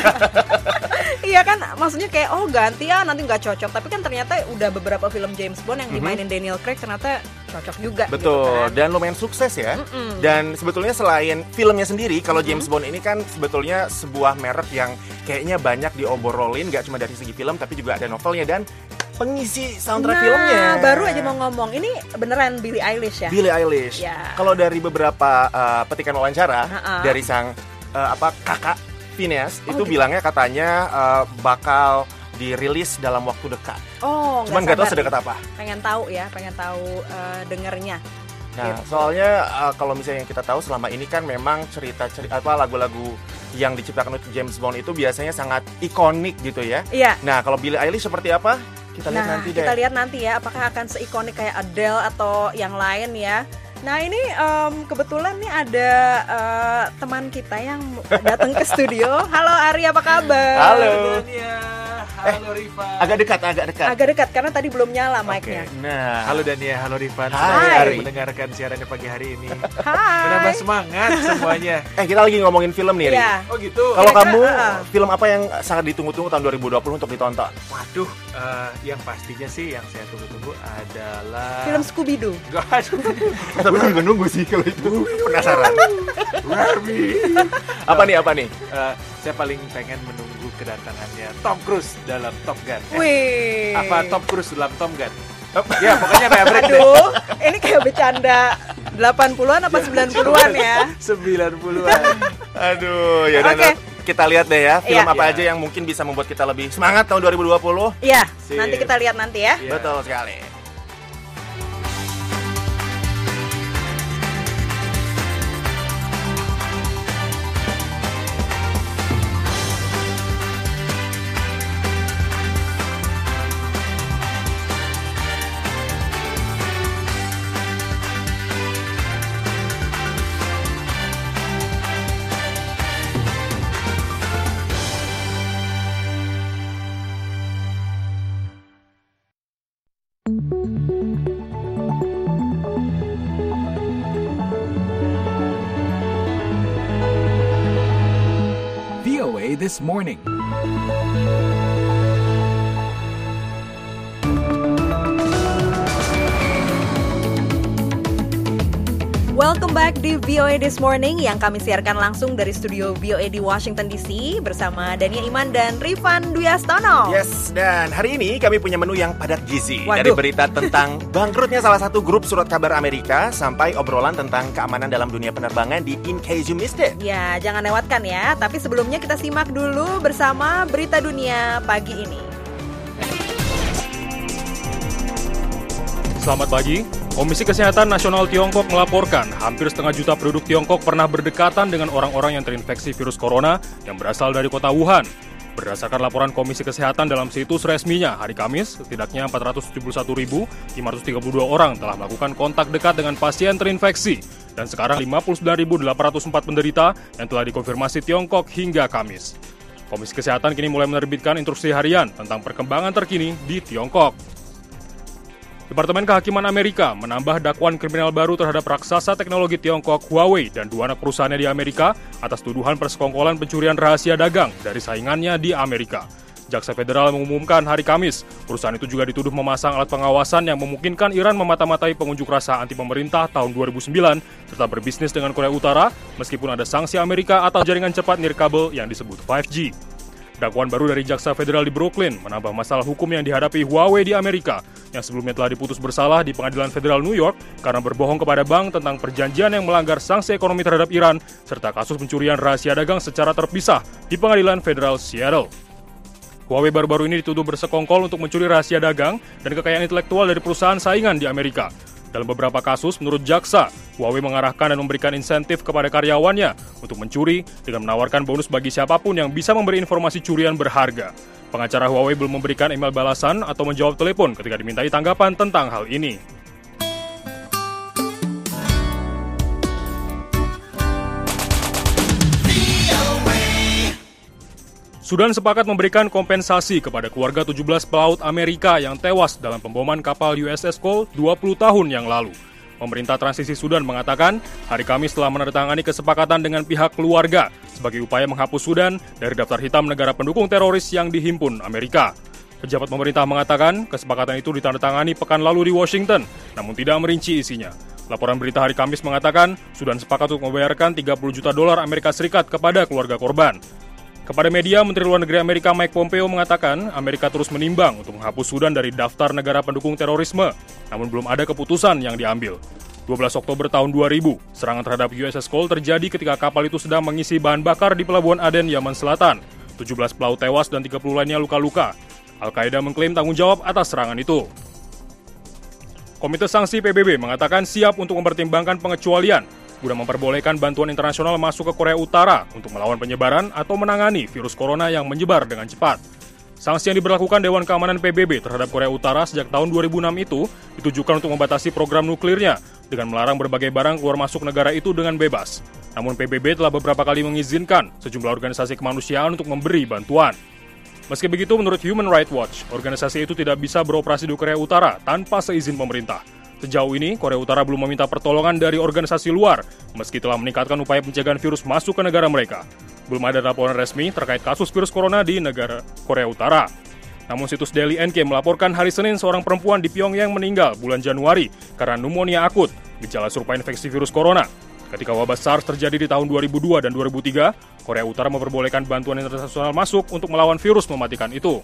Iya kan, maksudnya kayak oh ganti ya nanti nggak cocok. Tapi kan ternyata udah beberapa film James Bond yang dimainin Daniel Craig ternyata cocok juga. Betul, gitu kan. dan lumayan sukses ya. Dan sebetulnya selain filmnya sendiri, kalau James Bond ini kan sebetulnya sebuah merek yang kayaknya banyak diobrolin, gak cuma dari segi film tapi juga ada novelnya dan pengisi soundtrack filmnya. Baru aja mau ngomong, ini beneran Billie Eilish ya? Billie Eilish. Ya. Kalau dari beberapa petikan wawancara dari sang kakak Phineas itu bilangnya katanya bakal dirilis dalam waktu dekat. Oh, cuman nggak tahu sedekat apa. Pengen tahu dengernya. Nah, soalnya kalau misalnya yang kita tahu selama ini kan memang cerita lagu-lagu yang diciptakan untuk James Bond itu biasanya sangat ikonik gitu ya. Iya. Nah, kalau Billie Eilish seperti apa? Kita lihat nanti deh. Kita lihat nanti ya, apakah akan seikonik kayak Adele atau yang lain ya. Nah ini kebetulan nih ada teman kita yang datang ke studio. Halo Ari, apa kabar? Halo. Dania, halo Rifan. Agak dekat karena tadi belum nyala mic-nya. Nah, halo Dania, halo Rifan. Hai. Hari mendengarkan siarannya pagi hari ini. Hai. Menambah semangat semuanya. Kita lagi ngomongin film nih, Ri. Iya. Oh gitu. Kalau kamu film apa yang sangat ditunggu-tunggu tahun 2020 untuk ditonton? Waduh, yang pastinya sih yang saya tunggu-tunggu adalah film Scooby-Doo. Tapi aku juga nunggu sih kalau itu, penasaran. Apa nih? Saya paling pengen menunggu kedatangannya Tom Cruise dalam Top Gun. Wih. Apa Tom Cruise dalam Tom Gun? Ya pokoknya Maverick deh. Aduh, ini kayak bercanda 80-an apa 90-an ya? 90-an. Aduh, ya udah. Kita lihat deh ya, film apa aja yang mungkin bisa membuat kita lebih semangat tahun 2020. Iya, nanti kita lihat nanti ya. Betul sekali. VOA This Morning. Welcome back di VOA This Morning yang kami siarkan langsung dari studio VOA di Washington DC bersama Dania Iman dan Rifan Duyastono. Yes, dan hari ini kami punya menu yang padat gizi. Dari berita tentang bangkrutnya salah satu grup surat kabar Amerika sampai obrolan tentang keamanan dalam dunia penerbangan di In Case You Missed It. Ya, jangan lewatkan ya. Tapi sebelumnya kita simak dulu bersama berita dunia pagi ini. Selamat pagi. Komisi Kesehatan Nasional Tiongkok melaporkan hampir setengah juta penduduk Tiongkok pernah berdekatan dengan orang-orang yang terinfeksi virus corona yang berasal dari kota Wuhan. Berdasarkan laporan Komisi Kesehatan dalam situs resminya hari Kamis, setidaknya 471.532 orang telah melakukan kontak dekat dengan pasien terinfeksi. Dan sekarang 59.804 penderita yang telah dikonfirmasi Tiongkok hingga Kamis. Komisi Kesehatan kini mulai menerbitkan instruksi harian tentang perkembangan terkini di Tiongkok. Departemen Kehakiman Amerika menambah dakwaan kriminal baru terhadap raksasa teknologi Tiongkok Huawei dan dua anak perusahaannya di Amerika atas tuduhan persekongkolan pencurian rahasia dagang dari saingannya di Amerika. Jaksa Federal mengumumkan hari Kamis, perusahaan itu juga dituduh memasang alat pengawasan yang memungkinkan Iran memata-matai pengunjuk rasa anti pemerintah tahun 2009 serta berbisnis dengan Korea Utara meskipun ada sanksi Amerika atas jaringan cepat nirkabel yang disebut 5G. Dakwaan baru dari Jaksa Federal di Brooklyn menambah masalah hukum yang dihadapi Huawei di Amerika yang sebelumnya telah diputus bersalah di Pengadilan Federal New York karena berbohong kepada bank tentang perjanjian yang melanggar sanksi ekonomi terhadap Iran serta kasus pencurian rahasia dagang secara terpisah di Pengadilan Federal Seattle. Huawei baru-baru ini dituduh bersekongkol untuk mencuri rahasia dagang dan kekayaan intelektual dari perusahaan saingan di Amerika. Dalam beberapa kasus, menurut jaksa, Huawei mengarahkan dan memberikan insentif kepada karyawannya untuk mencuri dengan menawarkan bonus bagi siapapun yang bisa memberi informasi curian berharga. Pengacara Huawei belum memberikan email balasan atau menjawab telepon ketika dimintai tanggapan tentang hal ini. Sudan sepakat memberikan kompensasi kepada keluarga 17 pelaut Amerika yang tewas dalam pemboman kapal USS Cole 20 tahun yang lalu. Pemerintah transisi Sudan mengatakan hari Kamis telah menandatangani kesepakatan dengan pihak keluarga sebagai upaya menghapus Sudan dari daftar hitam negara pendukung teroris yang dihimpun Amerika. Pejabat pemerintah mengatakan kesepakatan itu ditandatangani pekan lalu di Washington, namun tidak merinci isinya. Laporan berita hari Kamis mengatakan Sudan sepakat untuk membayarkan $30 juta Amerika Serikat kepada keluarga korban. Kepada media, Menteri Luar Negeri Amerika Mike Pompeo mengatakan Amerika terus menimbang untuk menghapus Sudan dari daftar negara pendukung terorisme, namun belum ada keputusan yang diambil. 12 Oktober tahun 2000, serangan terhadap USS Cole terjadi ketika kapal itu sedang mengisi bahan bakar di Pelabuhan Aden, Yaman Selatan. 17 pelaut tewas dan 30 lainnya luka-luka. Al-Qaeda mengklaim tanggung jawab atas serangan itu. Komite Sanksi PBB mengatakan siap untuk mempertimbangkan pengecualian guna memperbolehkan bantuan internasional masuk ke Korea Utara untuk melawan penyebaran atau menangani virus corona yang menyebar dengan cepat. Sanksi yang diberlakukan Dewan Keamanan PBB terhadap Korea Utara sejak tahun 2006 itu ditujukan untuk membatasi program nuklirnya dengan melarang berbagai barang keluar masuk negara itu dengan bebas. Namun PBB telah beberapa kali mengizinkan sejumlah organisasi kemanusiaan untuk memberi bantuan. Meski begitu, menurut Human Rights Watch, organisasi itu tidak bisa beroperasi di Korea Utara tanpa seizin pemerintah. Sejauh ini, Korea Utara belum meminta pertolongan dari organisasi luar, meski telah meningkatkan upaya pencegahan virus masuk ke negara mereka. Belum ada laporan resmi terkait kasus virus corona di negara Korea Utara. Namun situs Daily NK melaporkan hari Senin seorang perempuan di Pyongyang meninggal bulan Januari karena pneumonia akut, gejala serupa infeksi virus corona. Ketika wabah SARS terjadi di tahun 2002 dan 2003, Korea Utara memperbolehkan bantuan internasional masuk untuk melawan virus mematikan itu.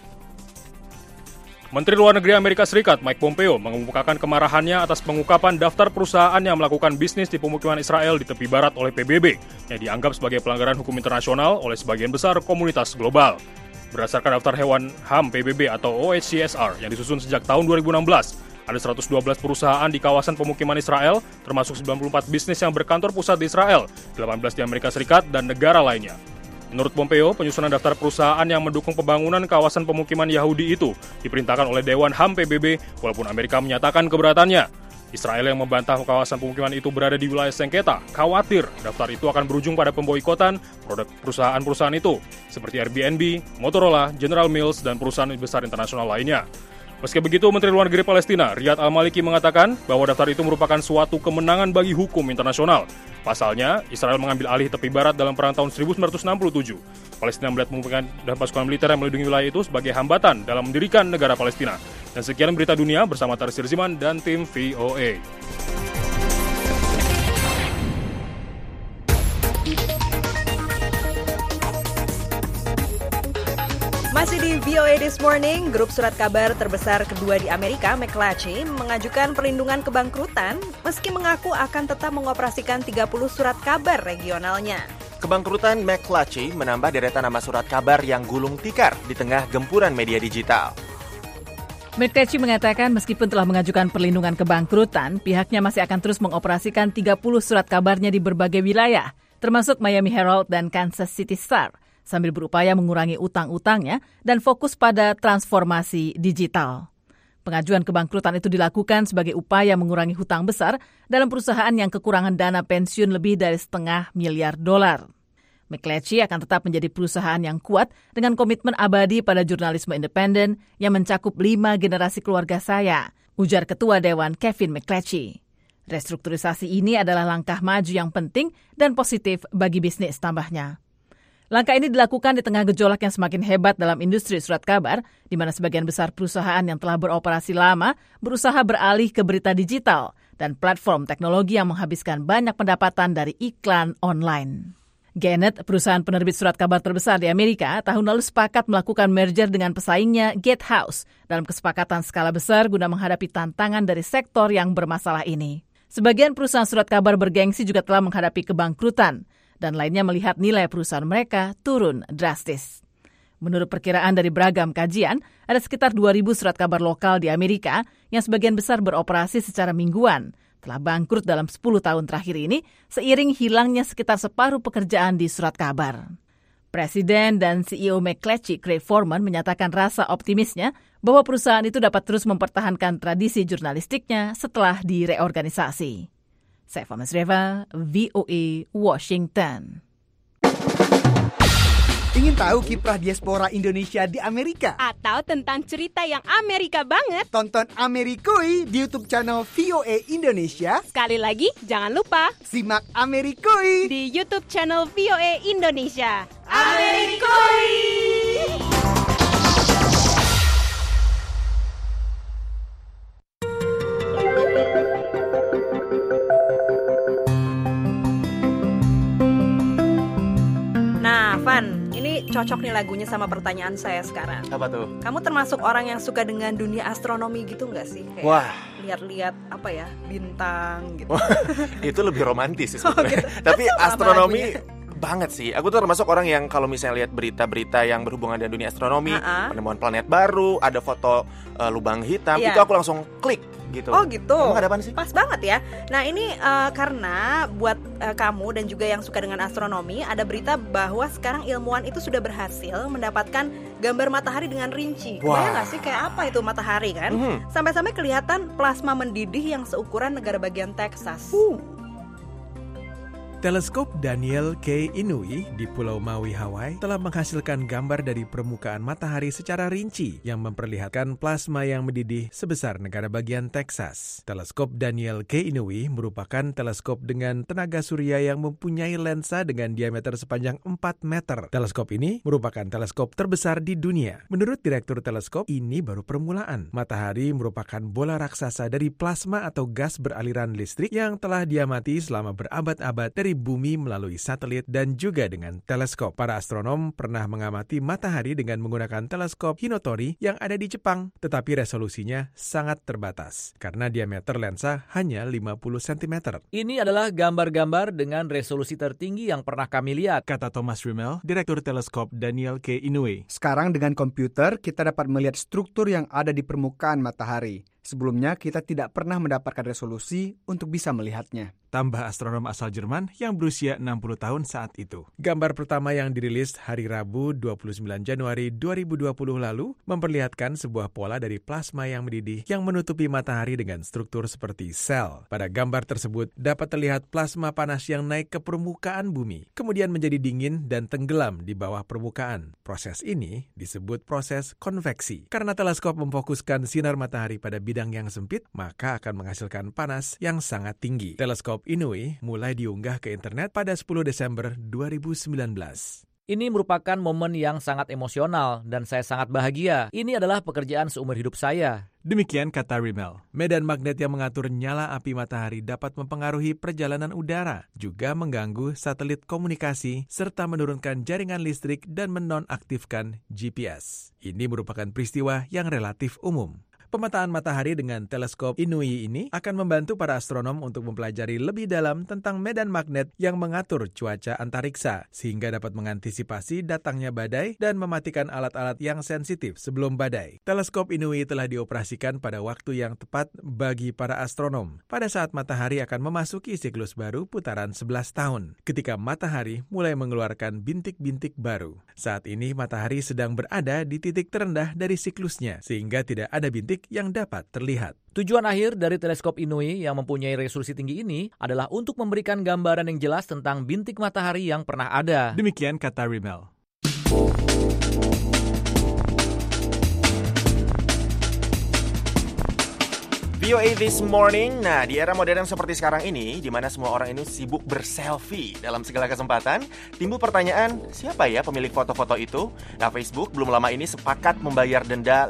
Menteri Luar Negeri Amerika Serikat Mike Pompeo mengemukakan kemarahannya atas pengungkapan daftar perusahaan yang melakukan bisnis di pemukiman Israel di tepi barat oleh PBB yang dianggap sebagai pelanggaran hukum internasional oleh sebagian besar komunitas global. Berdasarkan daftar hewan HAM PBB atau OHCSR yang disusun sejak tahun 2016, ada 112 perusahaan di kawasan pemukiman Israel, termasuk 94 bisnis yang berkantor pusat di Israel, 18 di Amerika Serikat, dan negara lainnya. Menurut Pompeo, penyusunan daftar perusahaan yang mendukung pembangunan kawasan pemukiman Yahudi itu diperintahkan oleh Dewan HAM PBB, walaupun Amerika menyatakan keberatannya. Israel yang membantah kawasan pemukiman itu berada di wilayah sengketa, khawatir daftar itu akan berujung pada pemboikotan produk perusahaan-perusahaan itu, seperti Airbnb, Motorola, General Mills, dan perusahaan besar internasional lainnya. Meski begitu, Menteri Luar Negeri Palestina, Riyad Al-Maliki mengatakan bahwa daftar itu merupakan suatu kemenangan bagi hukum internasional. Pasalnya, Israel mengambil alih tepi barat dalam perang tahun 1967. Palestina melihat pemukiman dan pasukan militer yang melindungi wilayah itu sebagai hambatan dalam mendirikan negara Palestina. Dan sekian berita dunia bersama Tarsir Ziman dan tim VOA. Masih di VOA This Morning, grup surat kabar terbesar kedua di Amerika, McClatchy, mengajukan perlindungan kebangkrutan meski mengaku akan tetap mengoperasikan 30 surat kabar regionalnya. Kebangkrutan McClatchy menambah deretan nama surat kabar yang gulung tikar di tengah gempuran media digital. McClatchy mengatakan meskipun telah mengajukan perlindungan kebangkrutan, pihaknya masih akan terus mengoperasikan 30 surat kabarnya di berbagai wilayah, termasuk Miami Herald dan Kansas City Star, sambil berupaya mengurangi utang-utangnya dan fokus pada transformasi digital. Pengajuan kebangkrutan itu dilakukan sebagai upaya mengurangi hutang besar dalam perusahaan yang kekurangan dana pensiun lebih dari $500 miliar. McClatchy akan tetap menjadi perusahaan yang kuat dengan komitmen abadi pada jurnalisme independen yang mencakup 5 generasi keluarga saya, ujar Ketua Dewan Kevin McClatchy. Restrukturisasi ini adalah langkah maju yang penting dan positif bagi bisnis, tambahnya. Langkah ini dilakukan di tengah gejolak yang semakin hebat dalam industri surat kabar, di mana sebagian besar perusahaan yang telah beroperasi lama berusaha beralih ke berita digital dan platform teknologi yang menghabiskan banyak pendapatan dari iklan online. Gannett, perusahaan penerbit surat kabar terbesar di Amerika, tahun lalu sepakat melakukan merger dengan pesaingnya Gatehouse dalam kesepakatan skala besar guna menghadapi tantangan dari sektor yang bermasalah ini. Sebagian perusahaan surat kabar bergengsi juga telah menghadapi kebangkrutan, dan lainnya melihat nilai perusahaan mereka turun drastis. Menurut perkiraan dari beragam kajian, ada sekitar 2.000 surat kabar lokal di Amerika yang sebagian besar beroperasi secara mingguan, telah bangkrut dalam 10 tahun terakhir ini seiring hilangnya sekitar separuh pekerjaan di surat kabar. Presiden dan CEO McClatchy, Craig Foreman, menyatakan rasa optimisnya bahwa perusahaan itu dapat terus mempertahankan tradisi jurnalistiknya setelah direorganisasi. Saifa Masreva, VOA, Washington. Ingin tahu kiprah diaspora Indonesia di Amerika? Atau tentang cerita yang Amerika banget? Tonton Amerikui di YouTube channel VOA Indonesia. Sekali lagi, jangan lupa simak Amerikui di YouTube channel VOA Indonesia. Amerikui! Van, ini cocok nih lagunya sama pertanyaan saya sekarang. Apa tuh? Kamu termasuk orang yang suka dengan dunia astronomi gitu nggak sih? Kayak wah, lihat-lihat apa ya, bintang gitu. Itu lebih romantis sih sebenarnya. Gitu. Tapi astronomi banget sih. Aku tuh termasuk orang yang kalau misalnya lihat berita-berita yang berhubungan dengan dunia astronomi, penemuan planet baru, ada foto lubang hitam, itu aku langsung klik. Gitu. Oh gitu. Kamu ada apaan sih? Pas banget ya. Nah ini karena buat kamu dan juga yang suka dengan astronomi, ada berita bahwa sekarang ilmuwan itu sudah berhasil mendapatkan gambar matahari dengan rinci. Kebayang gak sih kayak apa itu matahari kan? Sampai-sampai kelihatan plasma mendidih yang seukuran negara bagian Texas. Teleskop Daniel K. Inouye di Pulau Maui, Hawaii telah menghasilkan gambar dari permukaan matahari secara rinci yang memperlihatkan plasma yang mendidih sebesar negara bagian Texas. Teleskop Daniel K. Inouye merupakan teleskop dengan tenaga surya yang mempunyai lensa dengan diameter sepanjang 4 meter. Teleskop ini merupakan teleskop terbesar di dunia. Menurut direktur teleskop, ini baru permulaan. Matahari merupakan bola raksasa dari plasma atau gas beraliran listrik yang telah diamati selama berabad-abad dari bumi melalui satelit dan juga dengan teleskop. Para astronom pernah mengamati matahari dengan menggunakan teleskop Hinotori yang ada di Jepang, tetapi resolusinya sangat terbatas karena diameter lensa hanya 50 cm. Ini adalah gambar-gambar dengan resolusi tertinggi yang pernah kami lihat, kata Thomas Rimmel, direktur teleskop Daniel K. Inouye. Sekarang dengan komputer kita dapat melihat struktur yang ada di permukaan matahari. Sebelumnya kita tidak pernah mendapatkan resolusi untuk bisa melihatnya. Tambah astronom asal Jerman yang berusia 60 tahun saat itu. Gambar pertama yang dirilis hari Rabu 29 Januari 2020 lalu memperlihatkan sebuah pola dari plasma yang mendidih yang menutupi matahari dengan struktur seperti sel. Pada gambar tersebut dapat terlihat plasma panas yang naik ke permukaan bumi, kemudian menjadi dingin dan tenggelam di bawah permukaan. Proses ini disebut proses konveksi. Karena teleskop memfokuskan sinar matahari pada bidang yang sempit, maka akan menghasilkan panas yang sangat tinggi. Teleskop Inouye mulai diunggah ke internet pada 10 Desember 2019. Ini merupakan momen yang sangat emosional dan saya sangat bahagia. Ini adalah pekerjaan seumur hidup saya. Demikian kata Rimmel. Medan magnet yang mengatur nyala api matahari dapat mempengaruhi perjalanan udara, juga mengganggu satelit komunikasi, serta menurunkan jaringan listrik dan menonaktifkan GPS. Ini merupakan peristiwa yang relatif umum. Pemetaan matahari dengan teleskop Inouye ini akan membantu para astronom untuk mempelajari lebih dalam tentang medan magnet yang mengatur cuaca antariksa, sehingga dapat mengantisipasi datangnya badai dan mematikan alat-alat yang sensitif sebelum badai. Teleskop Inouye telah dioperasikan pada waktu yang tepat bagi para astronom, pada saat matahari akan memasuki siklus baru putaran 11 tahun, ketika matahari mulai mengeluarkan bintik-bintik baru. Saat ini matahari sedang berada di titik terendah dari siklusnya, sehingga tidak ada bintik yang dapat terlihat. Tujuan akhir dari teleskop Inouye yang mempunyai resolusi tinggi ini adalah untuk memberikan gambaran yang jelas tentang bintik matahari yang pernah ada. Demikian kata Rimmel. VOA This Morning. Nah, di era modern seperti sekarang ini, di mana semua orang ini sibuk berselfie dalam segala kesempatan, timbul pertanyaan, siapa ya pemilik foto-foto itu? Nah, Facebook belum lama ini sepakat membayar denda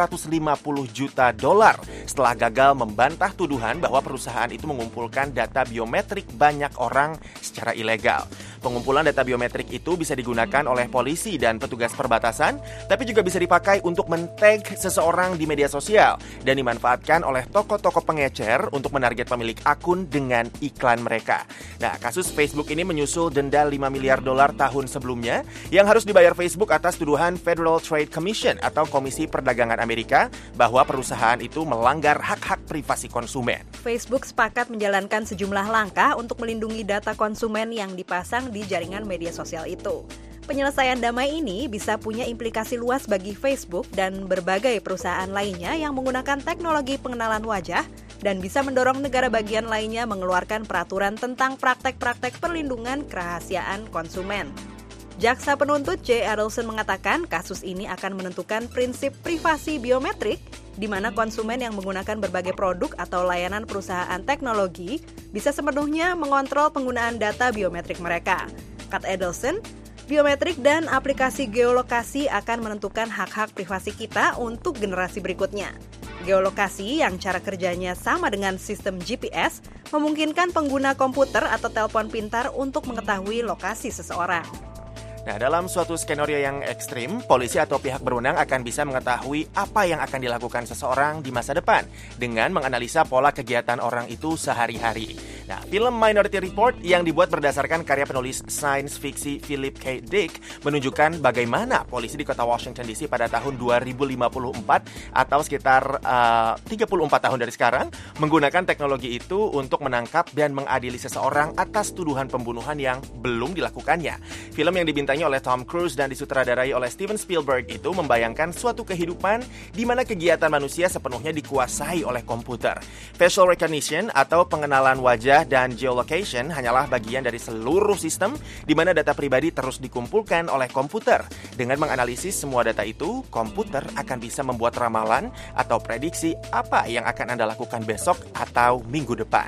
$550 juta setelah gagal membantah tuduhan bahwa perusahaan itu mengumpulkan data biometrik banyak orang secara ilegal. Pengumpulan data biometrik itu bisa digunakan oleh polisi dan petugas perbatasan, tapi juga bisa dipakai untuk men-tag seseorang di media sosial dan dimanfaatkan oleh toko-toko pengecer untuk menarget pemilik akun dengan iklan mereka. Nah, kasus Facebook ini menyusul denda $5 miliar tahun sebelumnya yang harus dibayar Facebook atas tuduhan Federal Trade Commission atau Komisi Perdagangan Amerika bahwa perusahaan itu melanggar hak-hak privasi konsumen. Facebook sepakat menjalankan sejumlah langkah untuk melindungi data konsumen yang dipasang di jaringan media sosial itu. Penyelesaian damai ini bisa punya implikasi luas bagi Facebook dan berbagai perusahaan lainnya yang menggunakan teknologi pengenalan wajah dan bisa mendorong negara bagian lainnya mengeluarkan peraturan tentang praktek-praktek perlindungan kerahasiaan konsumen. Jaksa penuntut J. Adelson mengatakan kasus ini akan menentukan prinsip privasi biometrik di mana konsumen yang menggunakan berbagai produk atau layanan perusahaan teknologi bisa sepenuhnya mengontrol penggunaan data biometrik mereka. Kata Adelson, biometrik dan aplikasi geolokasi akan menentukan hak-hak privasi kita untuk generasi berikutnya. Geolokasi yang cara kerjanya sama dengan sistem GPS memungkinkan pengguna komputer atau telepon pintar untuk mengetahui lokasi seseorang. Nah, dalam suatu skenario yang ekstrim, polisi atau pihak berwenang akan bisa mengetahui apa yang akan dilakukan seseorang di masa depan dengan menganalisa pola kegiatan orang itu sehari-hari. Nah, film Minority Report yang dibuat berdasarkan karya penulis sains fiksi Philip K. Dick menunjukkan bagaimana polisi di kota Washington DC pada tahun 2054 atau sekitar 34 tahun dari sekarang menggunakan teknologi itu untuk menangkap dan mengadili seseorang atas tuduhan pembunuhan yang belum dilakukannya. Film yang dibintangi oleh Tom Cruise dan disutradarai oleh Steven Spielberg itu membayangkan suatu kehidupan di mana kegiatan manusia sepenuhnya dikuasai oleh komputer. Facial recognition atau pengenalan wajah dan geolocation hanyalah bagian dari seluruh sistem di mana data pribadi terus dikumpulkan oleh komputer. Dengan menganalisis semua data itu, komputer akan bisa membuat ramalan atau prediksi apa yang akan Anda lakukan besok atau minggu depan.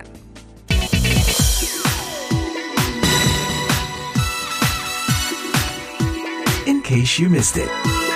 In case you missed it.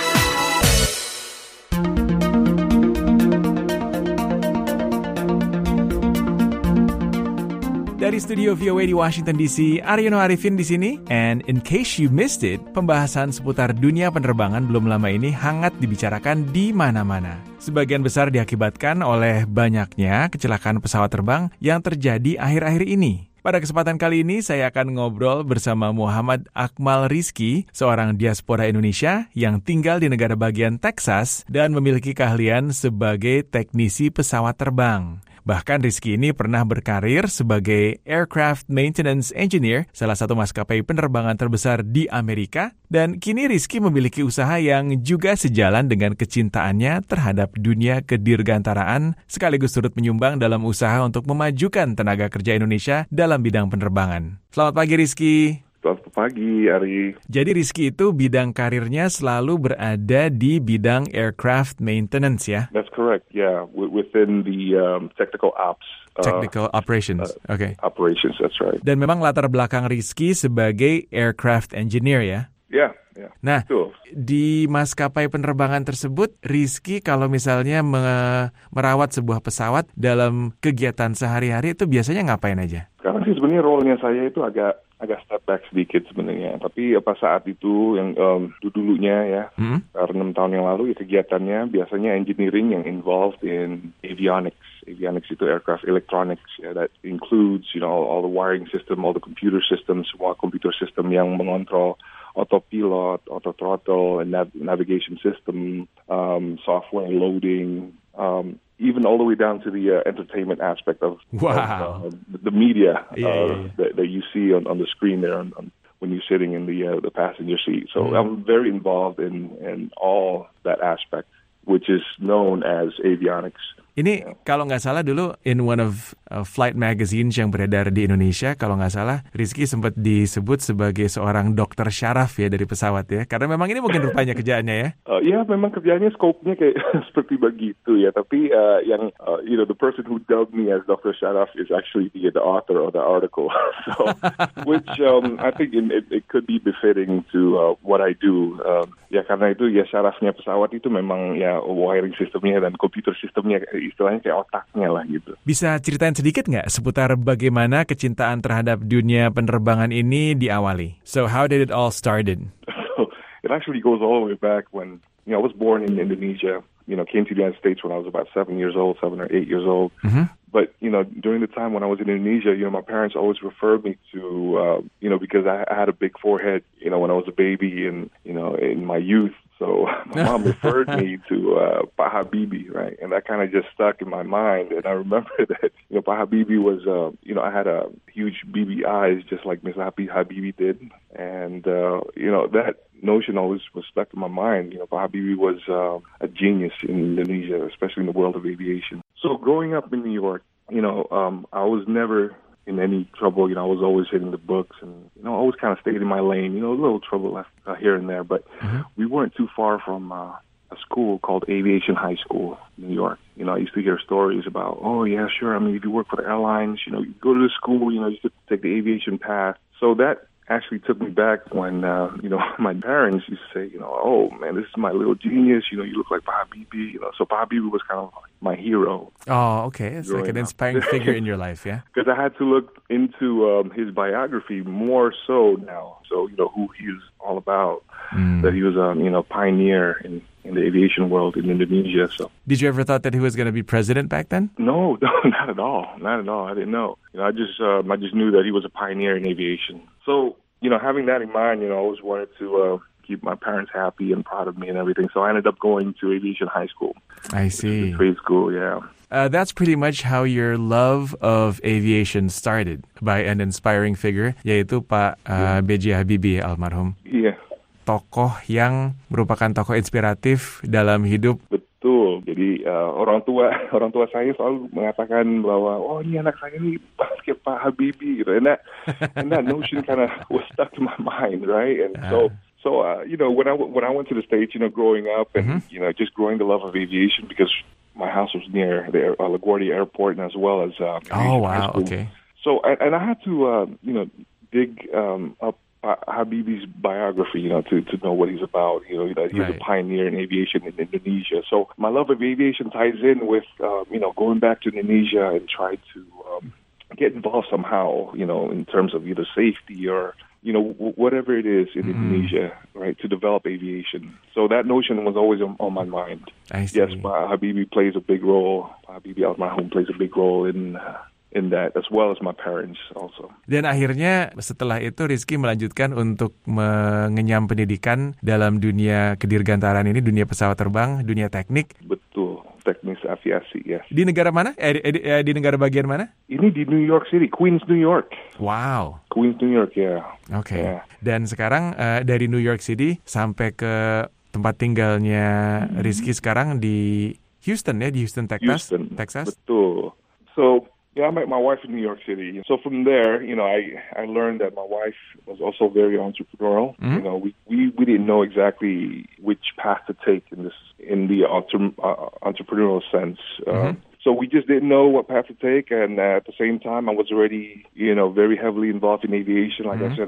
Dari studio VOA di Washington DC, Aryono Arifin di sini. And in case you missed it, pembahasan seputar dunia penerbangan belum lama ini hangat dibicarakan di mana-mana. Sebagian besar diakibatkan oleh banyaknya kecelakaan pesawat terbang yang terjadi akhir-akhir ini. Pada kesempatan kali ini, saya akan ngobrol bersama Muhammad Akmal Rizky, seorang diaspora Indonesia yang tinggal di negara bagian Texas dan memiliki keahlian sebagai teknisi pesawat terbang. Bahkan Rizky ini pernah berkarir sebagai Aircraft Maintenance Engineer, salah satu maskapai penerbangan terbesar di Amerika. Dan kini Rizky memiliki usaha yang juga sejalan dengan kecintaannya terhadap dunia kedirgantaraan, sekaligus turut menyumbang dalam usaha untuk memajukan tenaga kerja Indonesia dalam bidang penerbangan. Selamat pagi Rizky. Selamat pagi, Ari. Jadi Rizky itu bidang karirnya selalu berada di bidang aircraft maintenance, ya? That's correct, yeah. Within the technical ops. Technical operations, okay. Operations, that's right. Dan memang latar belakang Rizky sebagai aircraft engineer, ya? Yeah. Nah, di maskapai penerbangan tersebut, Rizky kalau misalnya merawat sebuah pesawat dalam kegiatan sehari-hari itu biasanya ngapain aja? Sekarang sih sebenarnya role-nya saya itu agak step back sedikit sebenarnya. Tapi apa saat itu yang dulunya ya, 6 tahun yang lalu ya kegiatannya biasanya engineering yang involved in avionics. Avionics itu aircraft electronics. That includes, all the wiring system, all the computer systems, semua computer system yang mengontrol autopilot, autothrottle, and navigation system, software loading, even all the way down to the entertainment aspect of the media that you see on the screen there when you're sitting in the passenger seat. So I'm very involved in all that aspect, which is known as avionics. Ini kalau nggak salah dulu in one of flight magazines yang beredar di Indonesia, kalau nggak salah Rizky sempat disebut sebagai seorang dokter syaraf ya dari pesawat ya. Karena memang ini mungkin rupanya kerjaannya ya. Ya memang kerjaannya skopnya kayak seperti begitu ya. Tapi yang the person who dubbed me as Dr. Sharaf is actually the author of the article. So which I think it could be befitting to what I do. Ya karena itu ya syarafnya pesawat itu memang ya wiring sistemnya dan computer sistemnya istilahnya kayak otaknya lah gitu. Bisa ceritain sedikit nggak seputar bagaimana kecintaan terhadap dunia penerbangan ini diawali? So how did it all started? So it actually goes all the way back when I was born in Indonesia. Came to the United States when I was about 7 or 8 years old. Mm-hmm. But, during the time when I was in Indonesia, my parents always referred me to, because I had a big forehead, when I was a baby and, in my youth. So my mom referred me to Pak Habibie, right? And that kind of just stuck in my mind. And I remember that, Pak Habibie was, I had a huge BB eyes just like Miss Habibie did. And, that notion always was stuck in my mind. Pak Habibie was a genius in Indonesia, especially in the world of aviation. So growing up in New York, I was never in any trouble. I was always hitting the books and, always kind of stayed in my lane, a little trouble here and there. But we weren't too far from a school called Aviation High School in New York. I used to hear stories about, oh, yeah, sure. I mean, if you work for the airlines, you go to the school, you used to take the aviation path. So that actually took me back when, my parents used to say, oh, man, this is my little genius. You look like Pak Habibie. So Pak Habibie was kind of my hero. Oh, okay. It's like an inspiring figure in your life, yeah? Because I had to look into his biography more so now. So, who he was all about. That he was a pioneer in the aviation world in Indonesia. So, did you ever thought that he was going to be president back then? No, not at all. Not at all. I didn't know. I just knew that he was a pioneer in aviation. So, having that in mind, I always wanted to keep my parents happy and proud of me and everything. So I ended up going to Aviation High School. I see. Trade school, yeah. That's pretty much how your love of aviation started, by an inspiring figure, yaitu Pak B.J. Habibie almarhum. Iya. Tokoh yang merupakan tokoh inspiratif dalam hidup. Betul. Jadi orang tua saya selalu mengatakan bahwa ini anak saya nih kayak Pak Habibie gitu. And that notion kind of was stuck in my mind, right? And so when I went to the States, growing up and just growing the love of aviation because my house was near the LaGuardia Airport and as well as oh wow, okay. So and I had to dig up Habibie's biography, to know what he's about. He's a pioneer in aviation in Indonesia. So my love of aviation ties in with, going back to Indonesia and try to get involved somehow, in terms of either safety or, whatever it is in Indonesia, right, to develop aviation. So that notion was always on my mind. I see. Yes, Habibie plays a big role. Habibie almarhum plays a big role in that, as well as my parents also. Dan akhirnya setelah itu Rizky melanjutkan untuk mengenyam pendidikan dalam dunia kedirgantaraan ini, dunia pesawat terbang, dunia teknik. Betul, teknik aviasi, yes. Di negara mana? Di negara bagian mana? Ini di New York City, Queens, New York. Wow. Queens, New York, ya. Yeah. Oke. Okay. Yeah. Dan sekarang dari New York City sampai ke tempat tinggalnya Rizky sekarang di Houston ya, di Houston, Texas. Betul. So, I met my wife in New York City. So from there, I learned that my wife was also very entrepreneurial. Mm-hmm. We didn't know exactly which path to take in the entrepreneurial sense. So we just didn't know what path to take, and at the same time, I was already, very heavily involved in aviation. Like I said,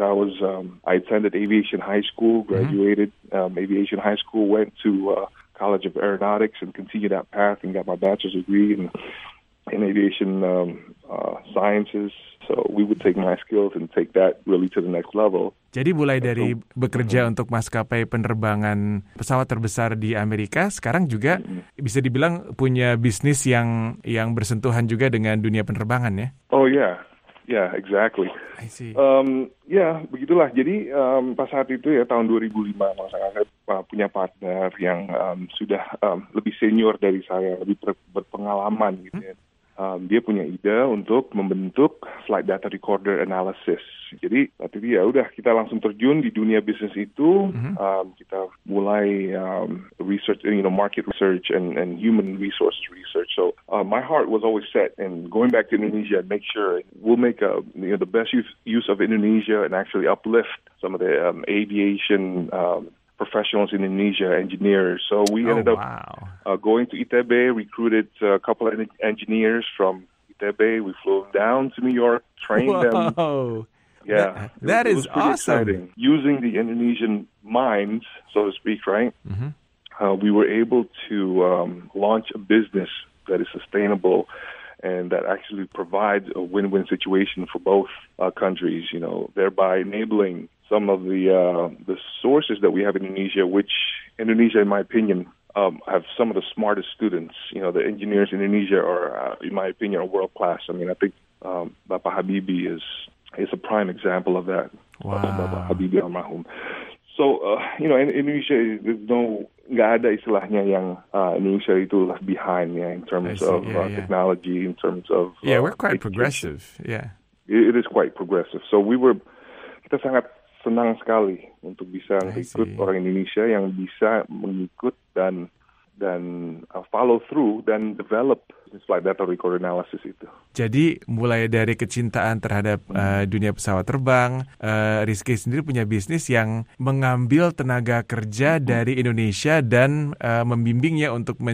I attended aviation high school, graduated aviation high school, went to College of Aeronautics, and continued that path and got my bachelor's degree in aviation sciences. So we would take my skills and take that really to the next level. Jadi mulai dari bekerja untuk maskapai penerbangan pesawat terbesar di Amerika, sekarang juga bisa dibilang punya bisnis yang bersentuhan juga dengan dunia penerbangan ya? Oh yeah, exactly. I see. Begitulah. Jadi pas saat itu ya tahun 2005, saya punya partner yang sudah lebih senior dari saya, lebih berpengalaman gitu ya. Dia punya ide untuk membentuk flight data recorder analysis. Jadi waktu itu udah kita langsung terjun di dunia bisnis itu. Kita mulai research, market research and human resources research. So my heart was always set in going back to Indonesia and make sure we'll make the best use of Indonesia and actually uplift some of the aviation professionals in Indonesia, engineers. So we ended up going to ITB, recruited a couple of engineers from ITB. We flew them down to New York, trained them. Yeah, that is awesome. Exciting. Using the Indonesian minds, so to speak, right? We were able to launch a business that is sustainable and that actually provides a win-win situation for both countries, thereby enabling some of the sources that we have in Indonesia, which Indonesia, in my opinion, have some of the smartest students. The engineers in Indonesia are, in my opinion, are world class. I mean, I think Bapak Habibie is a prime example of that. Wow. Bapak Habibie almarhum. So, in Indonesia, there's nggak ada istilahnya yang Indonesia itu left behind in terms of technology, in terms of we're quite progressive. Yeah, it is quite progressive. So kita sangat senang sekali untuk bisa ikut orang Indonesia yang bisa mengikut dan follow through dan develop flight data record analysis itu. Jadi mulai dari kecintaan terhadap dunia pesawat terbang, Rizky sendiri punya bisnis yang mengambil tenaga kerja dari Indonesia dan membimbing